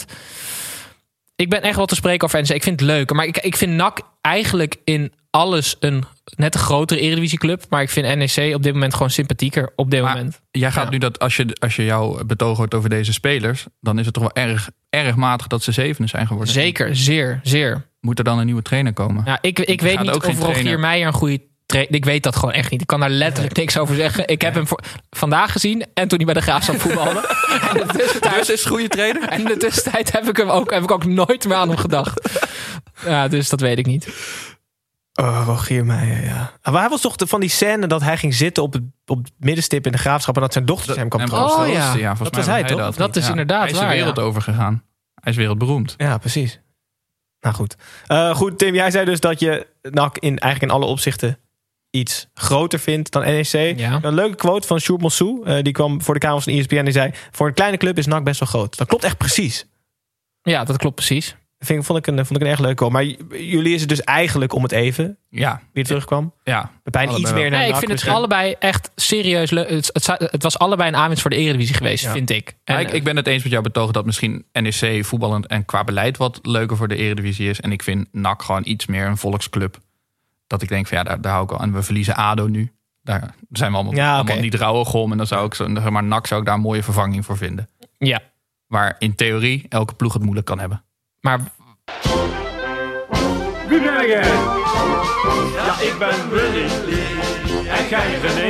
Ik ben echt wel te spreken over N E C. Ik vind het leuk. Maar ik, ik vind N A C eigenlijk in alles een net een grotere eredivisieclub. Maar ik vind N E C op dit moment gewoon sympathieker. Op dit maar moment. Jij gaat ja. nu dat als je, als je jouw betoog hoort over deze spelers, dan is het toch wel erg, erg matig dat ze zevende zijn geworden. Zeker, zeer, zeer. Moet er dan een nieuwe trainer komen? Ja, ik ik weet niet of Rogier Meijer een goede trainer... Ik weet dat gewoon echt niet. Ik kan daar letterlijk nee. niks over zeggen. Ik heb hem voor, vandaag gezien en toen hij bij de Graafschap voetbalde. En dus is een goede trainer? En in de tussentijd heb ik hem ook, heb ik ook nooit meer aan hem gedacht. Ja, dus dat weet ik niet. Oh, Rogier Meijer, ja. Maar hij was toch de, van die scène dat hij ging zitten op het, op het middenstip in de Graafschap en dat zijn dochter hem kwam troosten. Oh ja, ja dat was hij toch? Dat, dat is ja. inderdaad waar. Hij is waar, de wereld ja. over gegaan. Hij is wereldberoemd. Ja, precies. Nou goed. Uh, goed, Tim, jij zei dus dat je N A C in, eigenlijk in alle opzichten iets groter vindt dan N E C. Ja. Een leuke quote van Sjoerd Mossou. Uh, die kwam voor de camera's van E S P N en die zei: voor een kleine club is N A C best wel groot. Dat klopt echt precies. Ja, dat klopt precies. Vind, vond, ik een, vond ik een erg leuk quote. Maar j- jullie is het dus eigenlijk om het even. Ja. Wie er terugkwam. Ja. Pepijn iets meer naar nee, N A C. ik vind het misschien. allebei echt serieus leuk. Het, het, het was allebei een aanwinst voor de Eredivisie geweest, ja. vind ik. En, ik. Ik ben het eens met jou betogen dat misschien N E C voetballend en qua beleid wat leuker voor de Eredivisie is. En ik vind N A C gewoon iets meer een volksclub. Dat ik denk van ja, daar, daar hou ik al. En we verliezen A D O nu. Daar zijn we allemaal, ja, allemaal okay. niet rauwegom. En dan zou ik zo, maar N A C zou ik daar een mooie vervanging voor vinden. Ja. Waar in theorie elke ploeg het moeilijk kan hebben. Maar... Wie ben jij? Ja, ik ben Willy Lee. en jij René.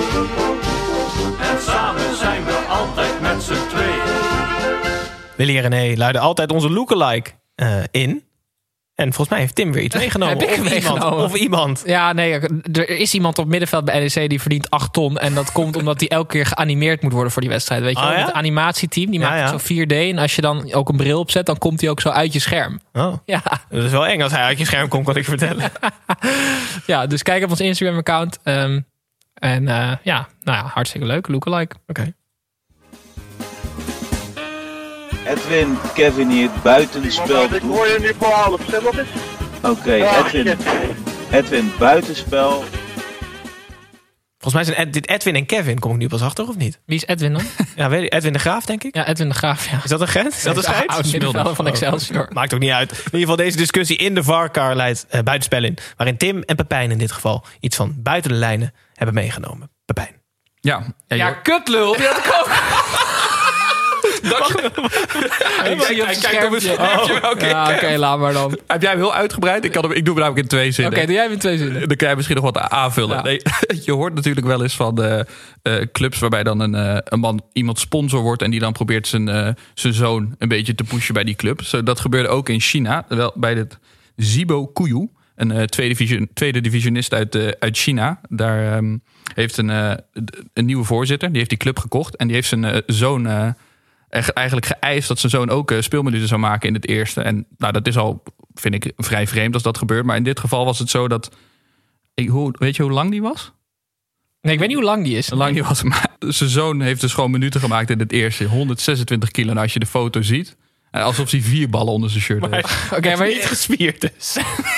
En samen zijn we altijd met z'n tweeën. Willy en René luiden altijd onze lookalike uh, in. En volgens mij heeft Tim weer iets meegenomen. Heb ik of, meegenomen? Iemand, of iemand. Ja, nee, er is iemand op middenveld bij N E C die verdient acht ton. En dat komt omdat hij elke keer geanimeerd moet worden voor die wedstrijd. Weet je Oh, wel? ja? Het animatieteam, die Ja, maakt ja. het zo vier D. En als je dan ook een bril opzet, dan komt hij ook zo uit je scherm. Oh. Ja, Dat is wel eng als hij uit je scherm komt, kan ik je vertellen. ja dus kijk op ons Instagram-account. Um, en uh, ja, nou ja, hartstikke leuk. Lookalike. Oké. Okay. Edwin, Kevin hier, buitenspel. Ik hoor je nu voor half, zeg nog eens. Oké, okay, Edwin. Edwin, buitenspel. Volgens mij zijn Ed, dit Edwin en Kevin, kom ik nu pas achter of niet? Wie is Edwin dan? Ja, weet je, Edwin de Graaf, denk ik. Ja, Edwin de Graaf, ja. Is dat een Gent? Is dat een scheids? Oud middenvelder van Excelsior. Oh, maakt ook niet uit. In ieder geval deze discussie in de V A R-car leidt uh, buitenspel in. Waarin Tim en Pepijn in dit geval iets van buiten de lijnen hebben meegenomen. Pepijn. Ja, ja, Ja, kutlul. Die had ik ook. Ik zie op het schermpje. Oh. Oké, ja, oké, okay, laat maar dan. Heb jij hem heel uitgebreid? Ik, kan hem, ik doe hem namelijk in twee zinnen. Oké, okay, doe jij hem in twee zinnen. Dan kan je misschien nog wat aanvullen. Ja. Nee, je hoort natuurlijk wel eens van de uh, clubs waarbij dan een, uh, een man iemand sponsor wordt en die dan probeert zijn, uh, zijn zoon een beetje te pushen bij die club. Zo, dat gebeurde ook in China, wel bij dit Zibo Kuyu, een uh, tweede, division, tweede divisionist uit, uh, uit China. Daar um, heeft een, uh, een nieuwe voorzitter, die heeft die club gekocht en die heeft zijn uh, zoon uh, eigenlijk geëist dat zijn zoon ook uh, speelminuten zou maken in het eerste. En nou, dat is al, vind ik, vrij vreemd als dat gebeurt. Maar in dit geval was het zo dat, ik, hoe, weet je hoe lang die was? Nee, ik weet niet hoe lang die is. Hoe lang die was, maar zijn zoon heeft dus gewoon minuten gemaakt in het eerste. honderdzesentwintig kilo. En als je de foto ziet, alsof hij vier ballen onder zijn shirt heeft. Oké, okay, maar niet gespierd dus.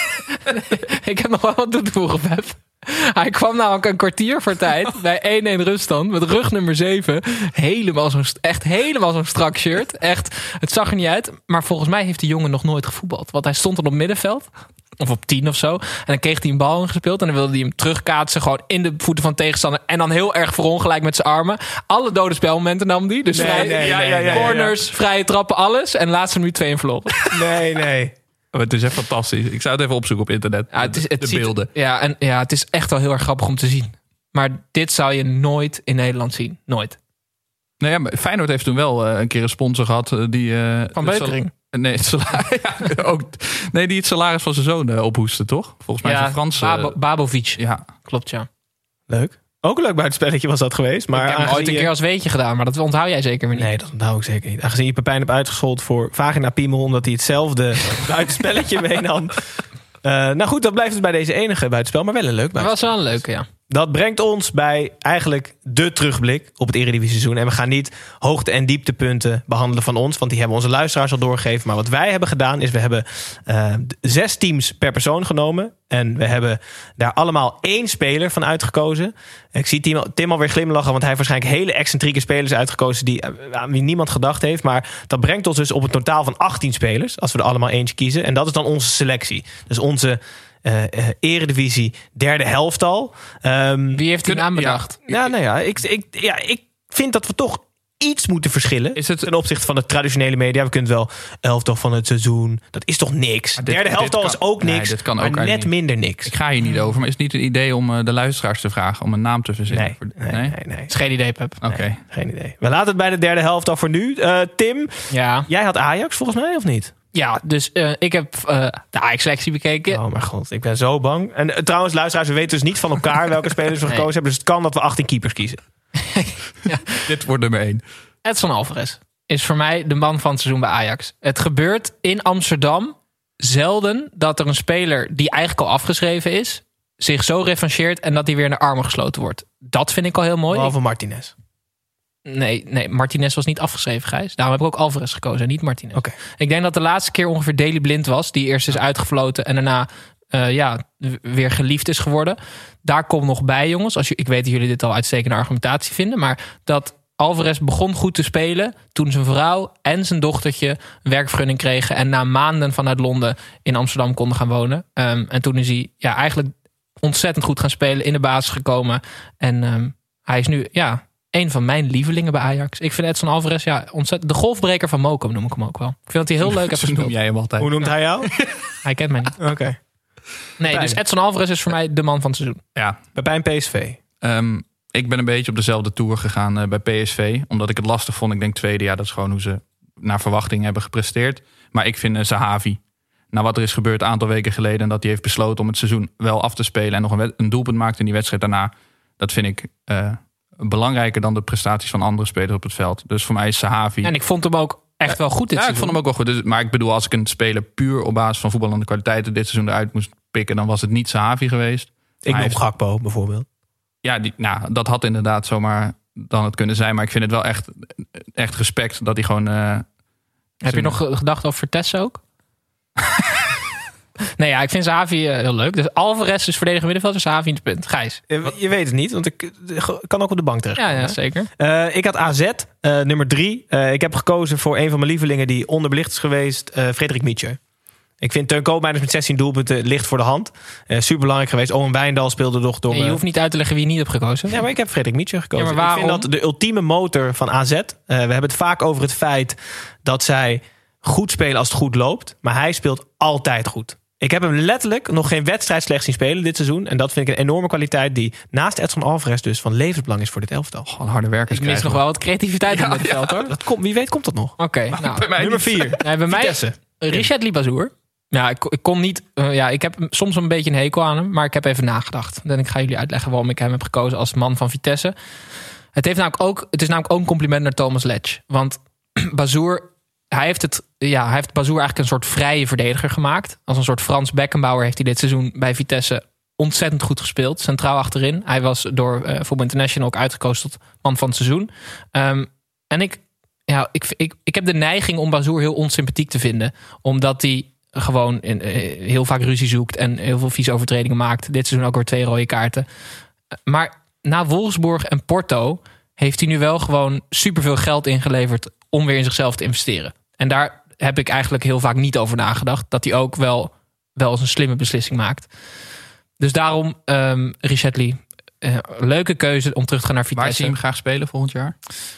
Ik heb nog wel wat toe te voegen, Pep. Hij kwam namelijk een kwartier voor tijd bij één-één ruststand met rug nummer zeven. Helemaal zo'n, echt helemaal zo'n strak shirt. Echt, het zag er niet uit. Maar volgens mij heeft die jongen nog nooit gevoetbald. Want hij stond dan op middenveld. Of op tien of zo. En dan kreeg hij een bal ingespeeld. En dan wilde hij hem terugkaatsen. Gewoon in de voeten van tegenstander. En dan heel erg verongelijk met zijn armen. Alle dode spelmomenten nam hij. Dus nee, vrij, nee, ja, ja, ja, corners, ja. vrije trappen, alles. En laatste minuut twee en verloren. Nee, nee. Oh, het is echt fantastisch. Ik zou het even opzoeken op internet. Ja, het is, het de ziet, beelden. Ja, en ja, het is echt wel heel erg grappig om te zien. Maar dit zou je nooit in Nederland zien. Nooit. Nou ja, maar Feyenoord heeft toen wel uh, een keer een sponsor gehad. Uh, die, uh, Van Beutering? Sal- nee, het salaris, ja, ook, nee, die het salaris van zijn zoon uh, ophoestte, toch? Volgens mij ja, is een Franse... Babo, Babovic. Ja. Klopt, ja. Leuk. Ook een leuk buitenspelletje was dat geweest. Maar ik heb hem ooit een je... keer als weetje gedaan, maar dat onthoud jij zeker weer niet. Nee, dat onthoud ik zeker niet. Aangezien je Pepijn hebt uitgescholden voor vagina piemel, omdat hij hetzelfde buitenspelletje meenam. Uh, nou goed, dat blijft dus bij deze enige buitenspel, maar wel een leuk buitenspel. Dat was wel een leuke, ja. Dat brengt ons bij eigenlijk de terugblik op het Eredivisie-seizoen. En we gaan niet hoogte- en dieptepunten behandelen van ons, want die hebben onze luisteraars al doorgegeven. Maar wat wij hebben gedaan is, we hebben uh, zes teams per persoon genomen. En we hebben daar allemaal één speler van uitgekozen. Ik zie Tim, Tim alweer glimlachen, want hij heeft waarschijnlijk hele excentrieke spelers uitgekozen die, aan wie niemand gedacht heeft. Maar dat brengt ons dus op een totaal van achttien spelers, als we er allemaal eentje kiezen. En dat is dan onze selectie. Dus onze Uh, uh, Eredivisie derde helftal. Um, Wie heeft die naam bedacht? Ja, ja, nou ja, ik, ik, ja, ik vind dat we toch iets moeten verschillen. Is het ten opzichte van de traditionele media? We kunnen het wel elftal van het seizoen. Dat is toch niks? Dit, derde helftal kan, is ook niks. Nee, dit kan maar ook net niet. minder niks. Ik ga hier niet over, maar is het niet een idee om uh, de luisteraars te vragen om een naam te verzinnen? Nee, voor, nee, nee. nee, nee. Het is geen idee, Pep. Oké. Okay. Nee, geen idee. We laten het bij de derde helftal voor nu. Uh, Tim, ja. Jij had Ajax volgens mij, of niet? Ja, dus uh, ik heb uh, de Ajax-selectie bekeken. Oh mijn god, ik ben zo bang. En uh, trouwens, luisteraars, we weten dus niet van elkaar welke spelers we nee. gekozen hebben. Dus het kan dat we achttien keepers kiezen. Ja. Dit wordt nummer één. Edson Alvarez is voor mij de man van het seizoen bij Ajax. Het gebeurt in Amsterdam zelden dat er een speler die eigenlijk al afgeschreven is, zich zo revancheert en dat hij weer naar armen gesloten wordt. Dat vind ik al heel mooi. Behalve Martinez. Nee, nee, Martinez was niet afgeschreven, Gijs. Daarom heb ik ook Alvarez gekozen, niet Martinez. Okay. Ik denk dat de laatste keer ongeveer Daley Blind was, die eerst is uitgefloten en daarna uh, ja, weer geliefd is geworden. Daar komt nog bij, jongens. Als je, ik weet dat jullie dit al uitstekende argumentatie vinden, maar dat Alvarez begon goed te spelen toen zijn vrouw en zijn dochtertje een werkvergunning kregen en na maanden vanuit Londen in Amsterdam konden gaan wonen. Um, en toen is hij ja, eigenlijk ontzettend goed gaan spelen, in de basis gekomen. En um, hij is nu ja, een van mijn lievelingen bij Ajax. Ik vind Edson Alvarez ja, ontzettend de golfbreker van Mokum, noem ik hem ook wel. Ik vind dat hij heel leuk heeft gespeeld. Noem jij hem altijd. Hoe noemt hij jou? Hij kent mij niet. Oké. Okay. Nee, dus Edson Alvarez is voor mij de man van het seizoen. Ja. Bij P S V. Um, ik ben een beetje op dezelfde tour gegaan uh, bij P S V. Omdat ik het lastig vond. Ik denk tweede jaar, dat is gewoon hoe ze naar verwachting hebben gepresteerd. Maar ik vind uh, Zahavi, na wat er is gebeurd een aantal weken geleden... en dat hij heeft besloten om het seizoen wel af te spelen... en nog een, wed- een doelpunt maakt in die wedstrijd daarna... dat vind ik uh, belangrijker dan de prestaties van andere spelers op het veld. Dus voor mij is Zahavi... En ik vond hem ook echt wel goed dit ja, seizoen. ik vond hem ook wel goed. Dus, maar ik bedoel, als ik een speler puur op basis van voetballende kwaliteiten... dit seizoen eruit moest pikken, dan was het niet Zahavi geweest. Ik noem heeft... Gakpo bijvoorbeeld. Ja, die, nou, dat had inderdaad zomaar dan het kunnen zijn. Maar ik vind het wel echt, echt respect dat hij gewoon... Uh, Heb je nog gedacht over Vertessen ook? Nee, ja, ik vind Zahavi uh, heel leuk. Dus Alvarez is verdediger middenvelder, Zahavi in het punt. Gijs? Je, je weet het niet, want ik kan ook op de bank terecht. Ja, ja, zeker. Uh, ik had A Z, uh, nummer drie. Uh, ik heb gekozen voor een van mijn lievelingen die onderbelicht is geweest. Uh, Frederik Mietje. Ik vind Teun Koopmeiners met zestien doelpunten licht voor de hand. Uh, Super belangrijk geweest. Owen Wijndal speelde nog door... Nee, je hoeft niet uit te leggen wie je niet hebt gekozen. Ja, maar ik heb Frederik Mietje gekozen. Ja, maar waarom? Ik vind dat de ultieme motor van A Z. Uh, we hebben het vaak over het feit dat zij goed spelen als het goed loopt. Maar hij speelt altijd goed. Ik heb hem letterlijk nog geen wedstrijd slecht zien spelen dit seizoen. En dat vind ik een enorme kwaliteit die naast Edson Alvarez dus van levensbelang is voor dit elftal. Gewoon harde werkers. Ik mis nog wel wat creativiteit ja, in het ja, veld, hoor. Dat komt, wie weet komt dat nog. Oké, okay, nou, bij mij nummer vier. Nee, bij mij Richard Libazour. Ja, ik, ik kon niet. Uh, ja, ik heb soms een beetje een hekel aan hem, maar ik heb even nagedacht. En ik ga jullie uitleggen waarom ik hem heb gekozen als man van Vitesse. Het heeft namelijk ook. Het is namelijk ook een compliment naar Thomas Letch, want Bazoer. Hij heeft, het, ja, hij heeft Bazoer eigenlijk een soort vrije verdediger gemaakt. Als een soort Frans Beckenbauer heeft hij dit seizoen bij Vitesse ontzettend goed gespeeld. Centraal achterin. Hij was door uh, Voetbal International ook uitgekozen tot man van het seizoen. Um, en ik, ja, ik, ik, ik heb de neiging om Bazoer heel onsympathiek te vinden. Omdat hij gewoon in, uh, heel vaak ruzie zoekt en heel veel vieze overtredingen maakt. Dit seizoen ook weer twee rode kaarten. Maar na Wolfsburg en Porto heeft hij nu wel gewoon superveel geld ingeleverd om weer in zichzelf te investeren. En daar heb ik eigenlijk heel vaak niet over nagedacht. Dat hij ook wel, wel eens een slimme beslissing maakt. Dus daarom, um, Richard Lee, uh, leuke keuze om terug te gaan naar Vitesse. Waar zie je hem graag spelen volgend jaar?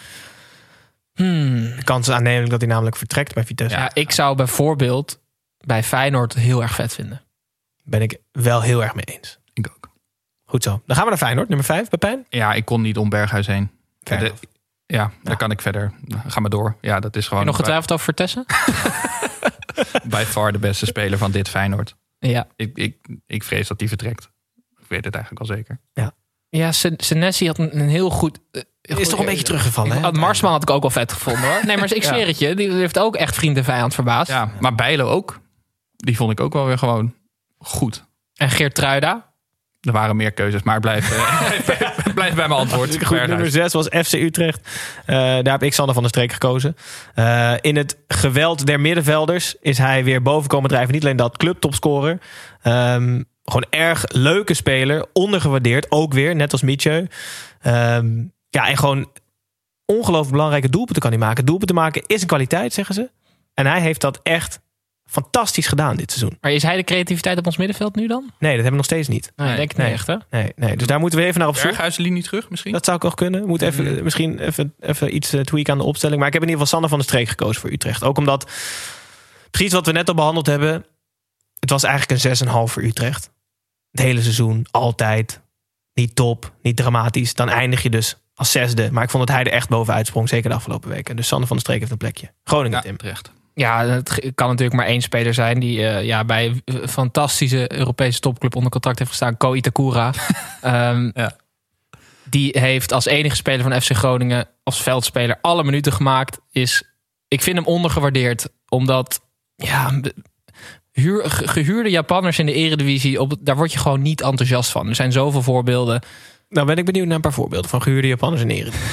Hmm. De kans is aannemelijk dat hij namelijk vertrekt bij Vitesse. Ja, ik zou bijvoorbeeld bij Feyenoord heel erg vet vinden. Ben ik wel heel erg mee eens. Ik ook. Goed zo. Dan gaan we naar Feyenoord, nummer vijf, Pepijn. Ja, ik kon niet om Berghuis heen. Verder. Ja, ja, daar kan ik verder. Ga maar door. Ja, dat is gewoon. Heb je nog getwijfeld over Vertessen? Bij far de beste speler van dit Feyenoord. Ja. Ik, ik, ik vrees dat die vertrekt. Ik weet het eigenlijk al zeker. Ja. Ja, Senesi had een, een heel goed... Uh, is goed, toch een beetje teruggevallen, hè? Marsman had ik ook wel vet gevonden, hoor. Nee, maar ik zweer ja. het je. Die heeft ook echt vriend en vijand verbaasd. Ja, maar Bijlo ook. Die vond ik ook wel weer gewoon goed. En Geertruida? Er waren meer keuzes, maar blijf, uh, blijf bij mijn antwoord. Goed, nummer zes was F C Utrecht. Uh, daar heb ik Sander van der Streek gekozen. Uh, in het geweld der middenvelders is hij weer boven komen drijven. Niet alleen dat, clubtopscorer. Um, gewoon erg leuke speler. Ondergewaardeerd, ook weer, net als Mietje. Um, ja, en gewoon ongelooflijk belangrijke doelpunten kan hij maken. Doelpunten maken is een kwaliteit, zeggen ze. En hij heeft dat echt fantastisch gedaan dit seizoen. Maar is hij de creativiteit op ons middenveld nu dan? Nee, dat hebben we nog steeds niet. Nee, nee denk ik niet echt, hè? Nee, nee, dus daar moeten we even naar op zoek. Berghuis linie terug misschien? Dat zou ik nog kunnen. We moeten even, mm. misschien even, even iets uh, tweaken aan de opstelling. Maar ik heb in ieder geval Sander van der Streek gekozen voor Utrecht. Ook omdat, precies wat we net al behandeld hebben, het was eigenlijk een zes komma vijf voor Utrecht. Het hele seizoen, altijd. Niet top, niet dramatisch. Dan eindig je dus als zesde. Maar ik vond dat hij er echt bovenuit sprong, zeker de afgelopen weken. Dus Sander van der Streek heeft een plekje. Groningen, ja, Tim. Terecht. Ja, het kan natuurlijk maar één speler zijn die uh, ja, bij een fantastische Europese topclub onder contract heeft gestaan. Ko Itakura. um, ja. Die heeft als enige speler van F C Groningen als veldspeler alle minuten gemaakt. Is, ik vind hem ondergewaardeerd. Omdat ja, huur, gehuurde Japanners in de eredivisie, op, daar word je gewoon niet enthousiast van. Er zijn zoveel voorbeelden. Nou ben ik benieuwd naar een paar voorbeelden van gehuurde Japanners in de eredivisie.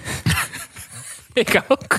Ik ook.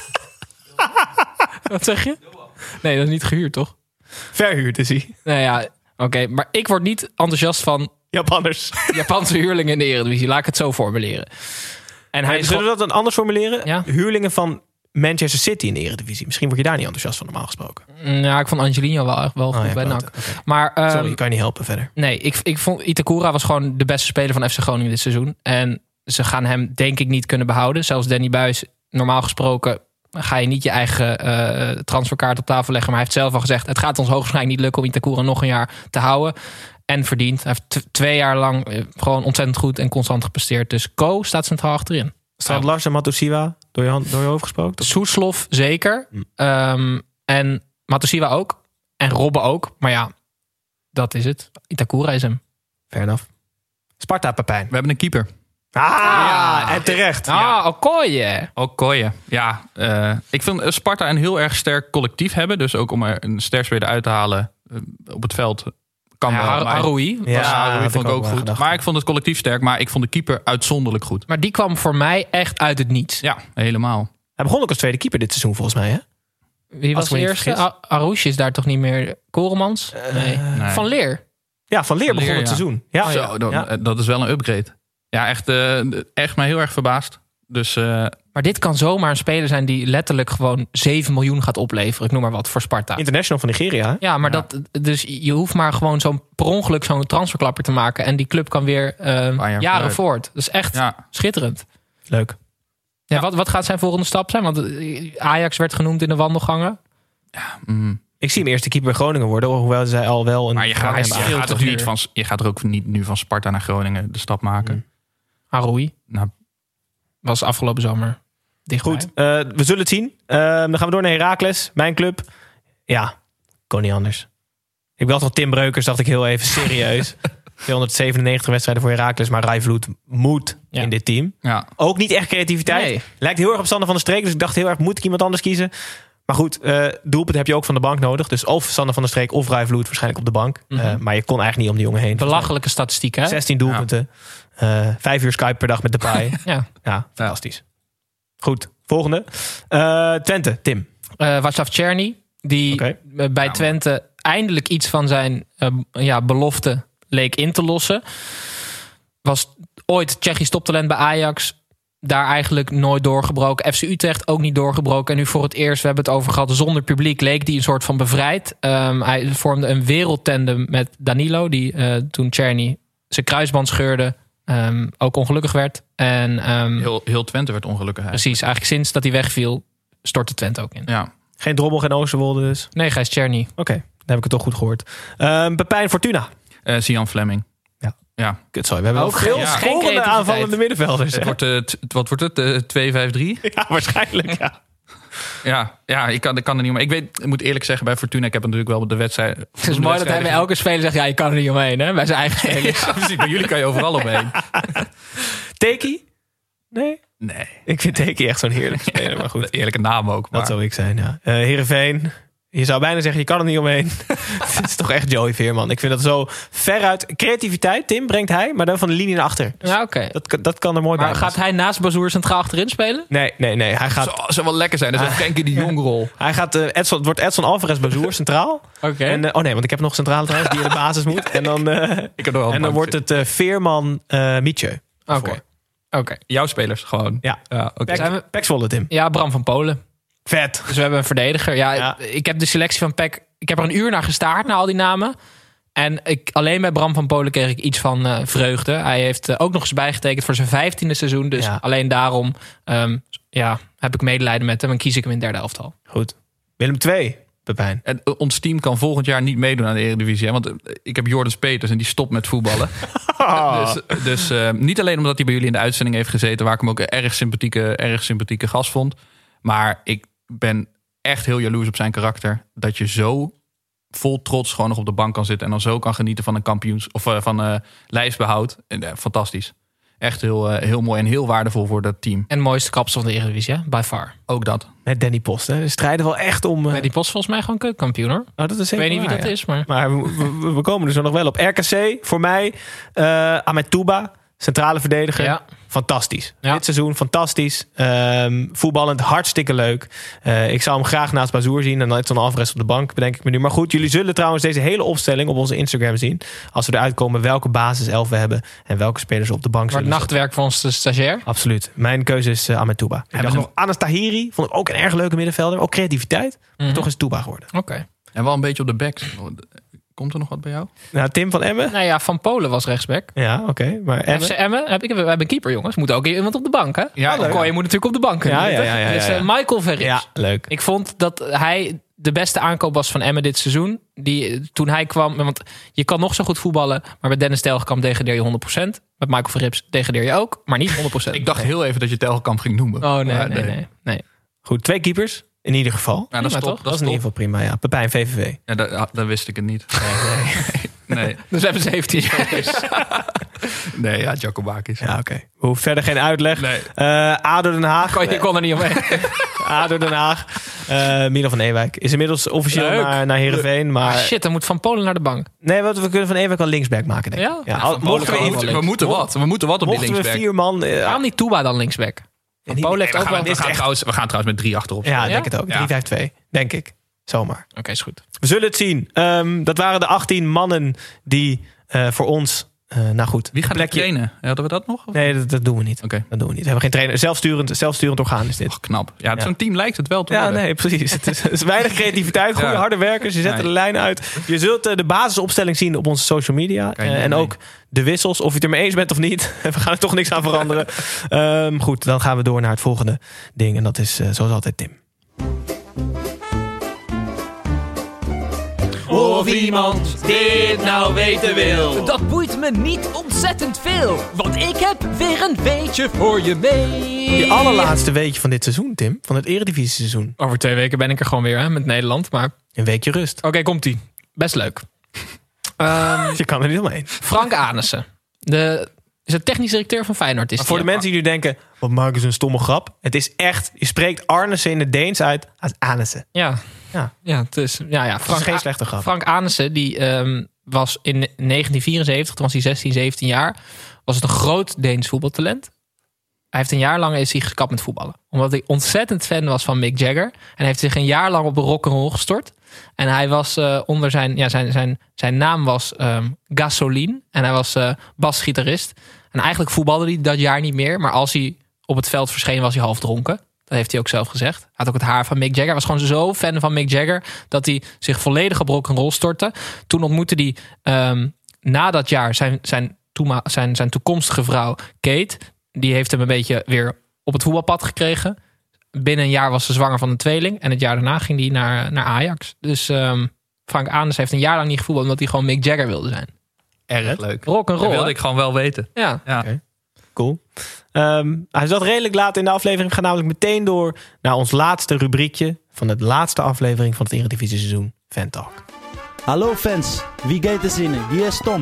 Wat zeg je? Nee, dat is niet gehuurd, toch? Verhuurd is hij. Nou ja, oké. Okay, maar ik word niet enthousiast van Japanners. Japanse huurlingen in de eredivisie. Laat ik het zo formuleren. En hij hey, zullen we dat dan anders formuleren? Ja? Huurlingen van Manchester City in de eredivisie. Misschien word je daar niet enthousiast van, normaal gesproken. Ja, ik vond Angelino wel, wel goed oh, ja, bij N A C. Okay. Maar, um, Sorry, ik kan je niet helpen verder. Nee, ik, ik vond Itakura was gewoon de beste speler van F C Groningen dit seizoen. En ze gaan hem denk ik niet kunnen behouden. Zelfs Danny Buijs, normaal gesproken ga je niet je eigen uh, transferkaart op tafel leggen. Maar hij heeft zelf al gezegd, het gaat ons hoogstwaarschijnlijk niet lukken om Itakura nog een jaar te houden. En verdiend. Hij heeft t- twee jaar lang uh, gewoon ontzettend goed en constant gepresteerd. Dus Ko staat centraal achterin. Staat Lars en Matosiwa door je, hand, door je hoofd gesproken? Soeslof zeker. Hm. Um, en Matosiwa ook. En Robben ook. Maar ja, dat is het. Itakura is hem. Fair enough. Sparta, Pepijn. We hebben een keeper. Ah, ja. En terecht. Ah, ja. Okoye. Okoye, ja. Uh, ik vind Sparta een heel erg sterk collectief hebben. Dus ook om er een sterspeler uit te halen uh, op het veld kan ja, wel. Aroui. Ja, ja Aroui vond ik ook, ook goed. Gedacht. Maar ik vond het collectief sterk. Maar ik vond de keeper uitzonderlijk goed. Maar die kwam voor mij echt uit het niets. Ja, helemaal. Hij begon ook als tweede keeper dit seizoen volgens mij, hè? Wie was de eerste? Arouche is daar toch niet meer? Koremans? Nee. Uh, nee. Van Leer. Ja, Van Leer van begon Leer, het ja. seizoen. Ja. Oh, ja. Zo, dan, ja. Dat is wel een upgrade. Ja, echt, uh, echt mij heel erg verbaasd. Dus, uh, maar dit kan zomaar een speler zijn die letterlijk gewoon zeven miljoen gaat opleveren. Ik noem maar wat, voor Sparta. International van Nigeria. Hè? Ja, maar ja. Dat, dus je hoeft maar gewoon zo'n per ongeluk zo'n transferklapper te maken. En die club kan weer uh, jaren vooruit. voort. Dat is echt ja. schitterend. Leuk. Ja, ja. Wat, wat gaat zijn volgende stap zijn? Want Ajax werd genoemd in de wandelgangen. Ja, mm. Ik zie hem eerste keeper bij Groningen worden, hoewel zij al wel een. Maar je gaat, je gaat, toch niet van, je gaat er ook niet nu van Sparta naar Groningen de stap maken. Mm. Aroui. Nou, was afgelopen zomer dichtbij. Goed, uh, we zullen het zien. Uh, dan gaan we door naar Heracles, mijn club. Ja, kon niet anders. Ik was van Tim Breukers, dacht ik heel even serieus. tweehonderdzevenennegentig wedstrijden voor Heracles, maar Rijvloed moet ja. in dit team. Ja. Ook niet echt creativiteit. Nee. Lijkt heel erg op Sander van der Streek, dus ik dacht heel erg, moet ik iemand anders kiezen? Maar goed, uh, doelpunt heb je ook van de bank nodig. Dus of Sander van der Streek of Rijvloed waarschijnlijk op de bank. Mm-hmm. Uh, maar je kon eigenlijk niet om die jongen heen. Belachelijke statistiek, hè? zestien doelpunten. Ja. Uh, vijf uur Skype per dag met Depay. ja. ja, fantastisch. Goed, volgende. Uh, Twente, Tim. Uh, Václav Černý, die okay. bij ja, Twente man. eindelijk iets van zijn uh, ja, belofte leek in te lossen. Was ooit Tsjechisch toptalent bij Ajax. Daar eigenlijk nooit doorgebroken. F C Utrecht ook niet doorgebroken. En nu voor het eerst, we hebben het over gehad, zonder publiek leek die een soort van bevrijd. Um, hij vormde een wereldtandem met Danilo, die uh, toen Černý zijn kruisband scheurde, um, ook ongelukkig werd. En, um, heel, heel Twente werd ongelukkig. Eigenlijk. Precies, eigenlijk sinds dat hij wegviel, stortte Twente ook in. Ja. Geen Drommel, geen Oosterwolde dus? Nee, Gijs Černý. Oké, okay, dan heb ik het toch goed gehoord. Um, Pepijn Fortuna. Uh, Sian Fleming. Ja. Ja. Kutzooi. We hebben ook veel ja. geen aanvallende middenvelders. Het wordt, uh, t- wat wordt het? Uh, twee vijf drie? Ja, waarschijnlijk, ja. Ja, ja ik, kan, ik kan er niet omheen. Ik weet, ik moet eerlijk zeggen, bij Fortuna, ik heb natuurlijk wel de wedstrijd. Het is mooi dat hij bij elke speler zegt, ja, je kan er niet omheen, hè? Bij zijn eigen spelers. Ja, precies, bij jullie kan je overal omheen. Teki? Nee? Nee. Ik vind Teki echt zo'n heerlijk speler, maar goed. Eerlijke naam ook. Maar. Dat zou ik zijn, ja. Uh, Heerenveen. Je zou bijna zeggen, je kan er niet omheen. Het is toch echt Joey Veerman. Ik vind dat zo veruit. Creativiteit, Tim, brengt hij, maar dan van de linie naar achter. Dus ja, oké. Okay. Dat, dat kan er mooi maar bij. Maar gaat hij naast Bazoer centraal achterin spelen? Nee, nee, nee. Hij gaat... Zou, zou wel lekker zijn. Dat is een Frenkie de Jong rol. Hij gaat, uh, Edson, het wordt Edson Alvarez Bazoer centraal. Oké. Okay. Uh, oh nee, want ik heb nog centrale trouwens die in de basis moet. En dan, uh, ik heb nog en dan wordt het uh, Veerman uh, Mietje. Oké. Okay. Okay. Jouw spelers gewoon. Ja. ja okay. Pek Zwolle, Tim. Ja, Bram van Polen. Vet. Dus we hebben een verdediger. Ja, ja. Ik heb de selectie van Pek. Ik heb er een uur naar gestaard, naar al die namen. En ik, alleen bij Bram van Polen kreeg ik iets van uh, vreugde. Hij heeft uh, ook nog eens bijgetekend voor zijn vijftiende seizoen. Dus ja. alleen daarom um, ja, heb ik medelijden met hem en kies ik hem in derde elftal. Goed. Willem twee, Pepijn. En ons team kan volgend jaar niet meedoen aan de Eredivisie. Hè? Want ik heb Jordan Peters en die stopt met voetballen. oh. Dus, dus uh, niet alleen omdat hij bij jullie in de uitzending heeft gezeten, waar ik hem ook een erg sympathieke, erg sympathieke gast vond. Maar ik ben echt heel jaloers op zijn karakter. Dat je zo vol trots gewoon nog op de bank kan zitten en dan zo kan genieten van een kampioens of uh, van uh, lijfsbehoud. En, uh, fantastisch. Echt heel, uh, heel mooi en heel waardevol voor dat team. En mooiste kapsel van de Eredivisie, hè? By far. Ook dat. Met Danny Post, hè? We strijden wel echt om... Uh... Danny Post volgens mij gewoon keukenkampioen, hoor. Oh, dat is ik weet niet waar, wie dat ja. is, maar... Maar we, we, we komen er zo nog wel op. R K C, voor mij, uh, Ahmed Touba, centrale verdediger. Ja. Fantastisch. Ja. Dit seizoen fantastisch. Um, voetballend hartstikke leuk. Uh, ik zou hem graag naast Bazoer zien. En dan Edson Alvarez op de bank, bedenk ik me nu. Maar goed, jullie zullen trouwens deze hele opstelling op onze Instagram zien. Als we eruit komen welke basiself we hebben. En welke spelers op de bank zullen. Maar het nachtwerk van onze stagiair? Absoluut. Mijn keuze is uh, Ahmed Touba. Ik dacht nog Anas Tahiri. Vond ik ook een erg leuke middenvelder. Ook creativiteit. Mm-hmm. Maar toch is Touba geworden. Oké. Okay. En wel een beetje op de backs. Komt er nog wat bij jou? Nou, Tim van Emmen? Nou ja, Van Polen was rechtsback. Ja, oké. Okay, maar Emmen? F C Emmen, heb ik, we hebben een keeper, jongens. Moet ook iemand op de bank, hè? Ja, Kooi moet natuurlijk op de bank kunnen. Ja, ja, ja, ja, dus ja, ja. uh, Michael Verrips. Ja, leuk. Ik vond dat hij de beste aankoop was van Emmen dit seizoen. Die, toen hij kwam, want je kan nog zo goed voetballen, maar met Dennis Telgekamp degradeer je honderd procent. Met Michael Verrips degradeer je ook, maar niet honderd procent. Ik dacht heel even dat je Telgekamp ging noemen. Oh, nee, maar, nee, nee, nee. Goed, twee keepers. In ieder geval. Ja, dat is top. Dat, dat is in ieder geval prima, ja. Pepijn, V V V. Ja, dat, dat wist ik het niet. Nee, nee. nee. Dus we hebben zeventien spelers. Nee, ja, Jacobakis. Ja, oké. Okay. We hoeven verder geen uitleg. Nee. Uh, A D O Den Haag. Kon, je kon er niet omheen. A D O Den Haag. Uh, Milan van Ewijk is inmiddels officieel Leuk. naar, naar Heerenveen. Maar... Ah, shit, dan moet Van Polen naar de bank. Nee, want we kunnen van Ewijk wel linksback maken, denk ik. Ja? Ja, Ja, al, Van mochten Polen we, kan even, wel We moeten wat. We moeten wat op die mochten linksback. we vier man... Uh, Waarom niet Touba dan linksback? Van niet- Polen nee, heeft we ook gaan- wel... We dit gaan, is echt- trouwens, we gaan trouwens met drie achterop. ja, zetten. denk het ook. Ja. drie vijf twee, denk ik. Zomaar. Oké, okay, is goed. We zullen het zien. Um, dat waren de achttien mannen die uh, voor ons... Uh, nou goed. Wie gaat plekje... trainen? Hadden we dat nog? Of? Nee, dat, dat doen we niet. Oké. Dat doen we niet. We hebben geen trainer. Zelfsturend, zelfsturend orgaan is dit. Och, knap. Ja, Ja. zo'n team lijkt het wel te Ja, worden. nee, precies. Het is, het is weinig creativiteit, goede Ja. harde werkers. Je zet Nee. de lijn uit. Je zult uh, de basisopstelling zien op onze social media. Kan je Uh, niet en mee. ook de wissels. Of je het ermee eens bent of niet. We gaan er toch niks aan veranderen. um, goed, dan gaan we door naar het volgende ding. En dat is uh, zoals altijd Tim. Of iemand dit nou weten wil. Dat boeit me niet ontzettend veel, want ik heb weer een weetje voor je mee. Je allerlaatste weekje van dit seizoen, Tim. Van het Eredivisie-seizoen. Over twee weken ben ik er gewoon weer hè, met Nederland. Maar Een weekje rust. oké, okay, komt-ie. Best leuk. Um, Je kan er niet omheen. Frank Arnissen. De, is de technisch directeur van Feyenoord. Is Maar voor de die- mensen die nu denken... Wat maken ze een stomme grap. Het is echt... Je spreekt Arnissen in het Deens uit als Arnissen. Ja, Ja. ja, het is, ja, ja. Dat Frank is geen A- slechte grap. Frank Arnissen, die um, was in negentien vierenzeventig, toen was hij zestien, zeventien jaar, was het een groot Deens voetbaltalent. Hij heeft een jaar lang is hij gekapt met voetballen. Omdat hij ontzettend fan was van Mick Jagger. En hij heeft zich een jaar lang op de rock'n'roll gestort. En hij was uh, onder zijn, ja, zijn, zijn, zijn naam was um, Gasoline. En hij was uh, basgitarist. En eigenlijk voetbalde hij dat jaar niet meer. Maar als hij op het veld verscheen, was hij half dronken. Dat heeft hij ook zelf gezegd. Hij had ook het haar van Mick Jagger. Hij was gewoon zo fan van Mick Jagger dat hij zich volledig op rock'n'roll stortte. Toen ontmoette hij um, na dat jaar zijn, zijn, toema- zijn, zijn toekomstige vrouw Kate. Die heeft hem een beetje weer op het voetbalpad gekregen. Binnen een jaar was ze zwanger van een tweeling. En het jaar daarna ging hij naar, naar Ajax. Dus um, Frank Arnissen heeft een jaar lang niet gevoetbald omdat hij gewoon Mick Jagger wilde zijn. Erg leuk. Rock'n'roll. Dat wilde hè? ik gewoon wel weten. Ja. Ja. Okay. Cool. Um, hij zat redelijk laat in de aflevering. We gaan namelijk meteen door naar ons laatste rubriekje van de laatste aflevering van het Eredivisie seizoen, Fan Talk. Hallo fans, wie gaat er zinnen? Hier is Tom.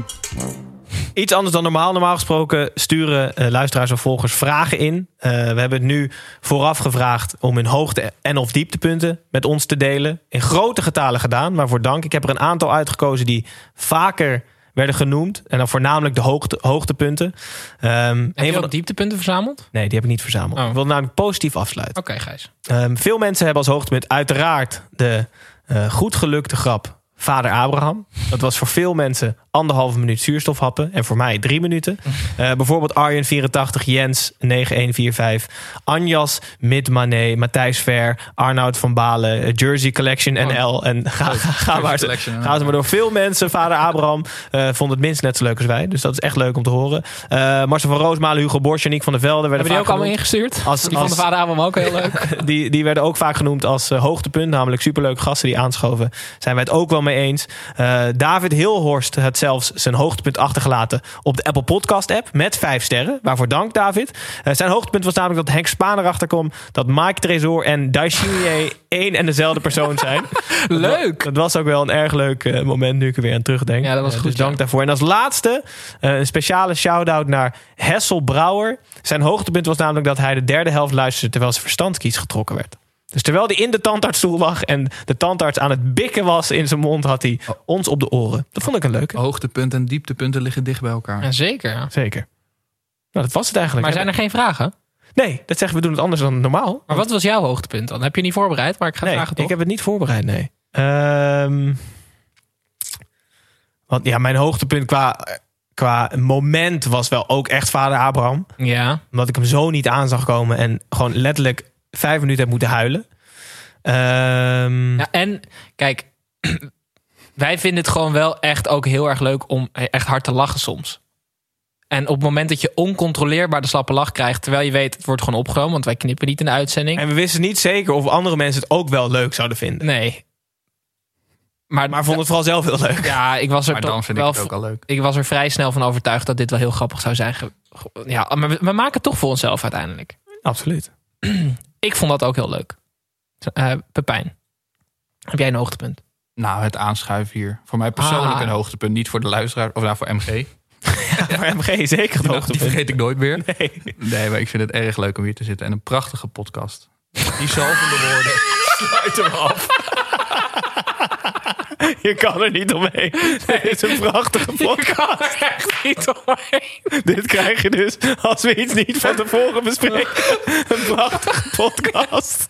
Iets anders dan normaal. Normaal gesproken sturen uh, luisteraars of volgers vragen in. Uh, we hebben het nu vooraf gevraagd om hun hoogte- en of dieptepunten met ons te delen. In grote getalen gedaan, maar voor dank. Ik heb er een aantal uitgekozen die vaker werden genoemd. En dan voornamelijk de hoogte, hoogtepunten. Um, Heb je van ook dieptepunten verzameld? Nee, die heb ik niet verzameld. Oh. Ik wil namelijk positief afsluiten. Oké, okay, Gijs. Um, veel mensen hebben als hoogtepunt uiteraard de uh, goed gelukte grap Vader Abraham. Dat was voor veel mensen anderhalve minuut zuurstof happen. En voor mij drie minuten. Uh, bijvoorbeeld Arjen vierentachtig, Jens negen een vier vijf, Anjas, Midmané, Matthijs Ver, Arnoud van Balen, Jersey Collection N L. En ga, ga, ga maar, gaan ze maar door. Veel mensen, Vader Abraham, uh, vonden het minst net zo leuk als wij. Dus dat is echt leuk om te horen. Uh, Marcel van Roosmalen, Hugo Borst, Janiek van der Velde. Hebben die ook allemaal ingestuurd? Als, die als, van de Vader Abraham ook heel leuk. die, die werden ook vaak genoemd als uh, hoogtepunt. Namelijk superleuke gasten die aanschoven. Zijn wij het ook wel mee eens. Uh, David Hilhorst had zelfs zijn hoogtepunt achtergelaten op de Apple Podcast app met vijf sterren. Waarvoor dank, David. Uh, zijn hoogtepunt was namelijk dat Henk Spaan erachter kwam dat Mike Tresor en Daishimier één en dezelfde persoon zijn. Leuk! Dat was ook wel een erg leuk uh, moment nu ik er weer aan terugdenk. Ja, dat was uh, goed. Dus dank ja. daarvoor. En als laatste uh, een speciale shout-out naar Hessel Brouwer. Zijn hoogtepunt was namelijk dat hij de derde helft luisterde terwijl zijn verstandskies getrokken werd. Dus terwijl hij in de tandartsstoel lag en de tandarts aan het bikken was in zijn mond, had hij ons op de oren. Dat vond ik een leuke. Hoogtepunten en dieptepunten liggen dicht bij elkaar. Ja, zeker. Ja. Zeker. Nou, dat was het eigenlijk. Maar zijn er geen vragen? Nee, dat zeggen we doen het anders dan normaal. Maar wat was jouw hoogtepunt dan? Heb je niet voorbereid? Maar ik ga nee, vragen toch? ik heb het niet voorbereid, nee. Um, want ja, mijn hoogtepunt qua, qua moment was wel ook echt Vader Abraham. Ja. Omdat ik hem zo niet aan zag komen en gewoon letterlijk vijf minuten heb moeten huilen. Um, ja, en kijk, wij vinden het gewoon wel echt ook heel erg leuk om echt hard te lachen soms. En op het moment dat je oncontroleerbaar de slappe lach krijgt, terwijl je weet, het wordt gewoon opgenomen, want wij knippen niet in de uitzending. En we wisten niet zeker of andere mensen het ook wel leuk zouden vinden. Nee. Maar, maar vonden het vooral zelf heel leuk. Ja, ik was er maar dan vind wel, ik het ook al leuk. Ik was er vrij snel van overtuigd dat dit wel heel grappig zou zijn. Ja, maar we, we maken het toch voor onszelf uiteindelijk. Absoluut. Ik vond dat ook heel leuk. Uh, Pepijn, heb jij een hoogtepunt? Nou, het aanschuiven hier. Voor mij persoonlijk Ah. een hoogtepunt. Niet voor de luisteraar, of nou voor M G. Ja, voor M G zeker het Die, hoogtepunt. die vergeet ik nooit meer. Nee. nee, maar ik vind het erg leuk om hier te zitten. En een prachtige podcast. Die zalvende woorden. Sluit hem af. Je kan er niet omheen. Dit is een prachtige podcast. Je kan er echt niet omheen. Dit krijg je dus als we iets niet van tevoren bespreken. Een prachtige podcast.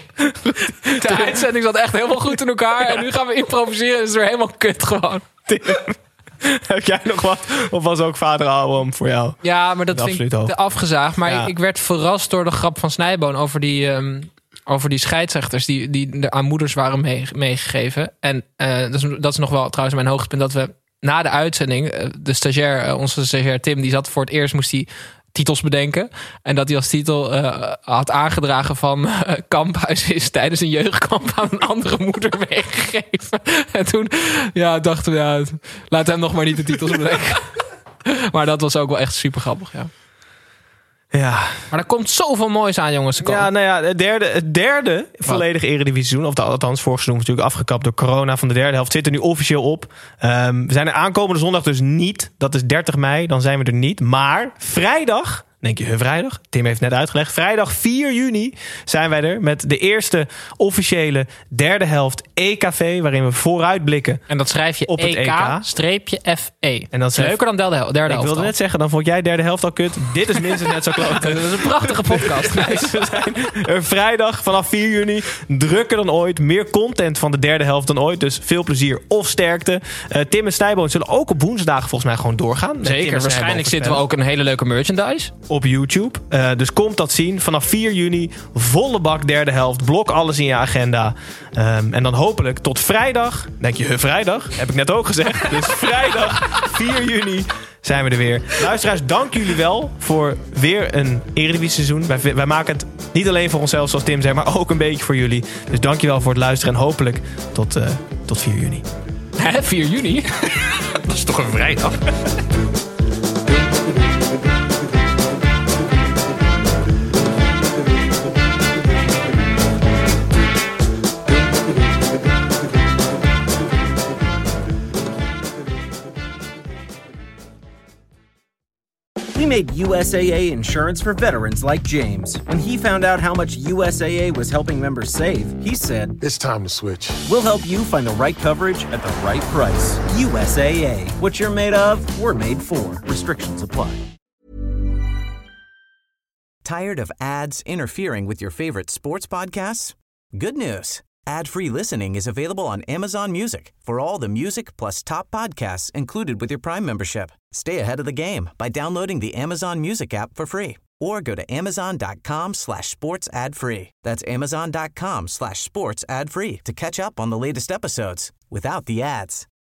De uitzending zat echt helemaal goed in elkaar. En nu gaan we improviseren en is het weer helemaal kut gewoon. Tim, heb jij nog wat? Of was ook vader Abraham voor jou? Ja, maar dat vind Absoluut ik ook. te afgezaagd. Maar Ja. ik, ik werd verrast door de grap van Snijboon over die, um, over die scheidsrechters die, die er aan moeders waren mee, meegegeven. En uh, dat, is, dat is nog wel trouwens mijn hoogtepunt, dat we na de uitzending, uh, de stagiair, uh, onze stagiair Tim, die zat voor het eerst, moest hij titels bedenken. En dat hij als titel uh, had aangedragen van uh, Kamphuis is tijdens een jeugdkamp aan een andere moeder meegegeven. En toen ja, dachten we, ja, laat hem nog maar niet de titels bedenken. Maar dat was ook wel echt super grappig, ja. Ja. Maar er komt zoveel moois aan, jongens. Ja, nou ja, het derde, het derde volledige Eredivisie-seizoen, of althans, vorig seizoen was natuurlijk afgekapt door corona van de derde helft, zit er nu officieel op. Um, we zijn er aankomende zondag dus niet. Dat is dertig mei, dan zijn we er niet. Maar vrijdag, denk je, huh, vrijdag? Tim heeft net uitgelegd. Vrijdag vier juni zijn wij er met de eerste officiële derde helft E K V, waarin we vooruitblikken. En dat schrijf je op het E K streepje F E. En dat is leuker dan derde, derde helft. Ik wilde al. net zeggen, dan vond jij derde helft al kut. Dit is minstens net zo kloot. Dat is een prachtige podcast. We zijn er vrijdag vanaf vier juni. Drukker dan ooit. Meer content van de derde helft dan ooit. Dus veel plezier of sterkte. Uh, Tim en Snijboon zullen ook op woensdagen volgens mij gewoon doorgaan. Zeker, waarschijnlijk zitten we ook een hele leuke merchandise. Op YouTube. Uh, dus komt dat zien. Vanaf vier juni. Volle bak derde helft. Blok alles in je agenda. Um, en dan hopelijk tot vrijdag. Denk je, huh, vrijdag? Heb ik net ook gezegd. Dus vrijdag vier juni zijn we er weer. Luisteraars, dank jullie wel voor weer een Eredivisie seizoen. Wij, wij maken het niet alleen voor onszelf, zoals Tim zei, maar ook een beetje voor jullie. Dus dank je wel voor het luisteren en hopelijk tot, uh, tot vier juni. Hè, vier juni? Dat is toch een vrijdag? We made U S A A insurance for veterans like James. When he found out how much U S A A was helping members save, he said, "It's time to switch. We'll help you find the right coverage at the right price. U S A A. What you're made of, we're made for. Restrictions apply." Tired of ads interfering with your favorite sports podcasts? Good news. Ad-free listening is available on Amazon Music for all the music plus top podcasts included with your Prime membership. Stay ahead of the game by downloading the Amazon Music app for free or go to amazon.com slash sports ad free. That's amazon.com slash sports ad free to catch up on the latest episodes without the ads.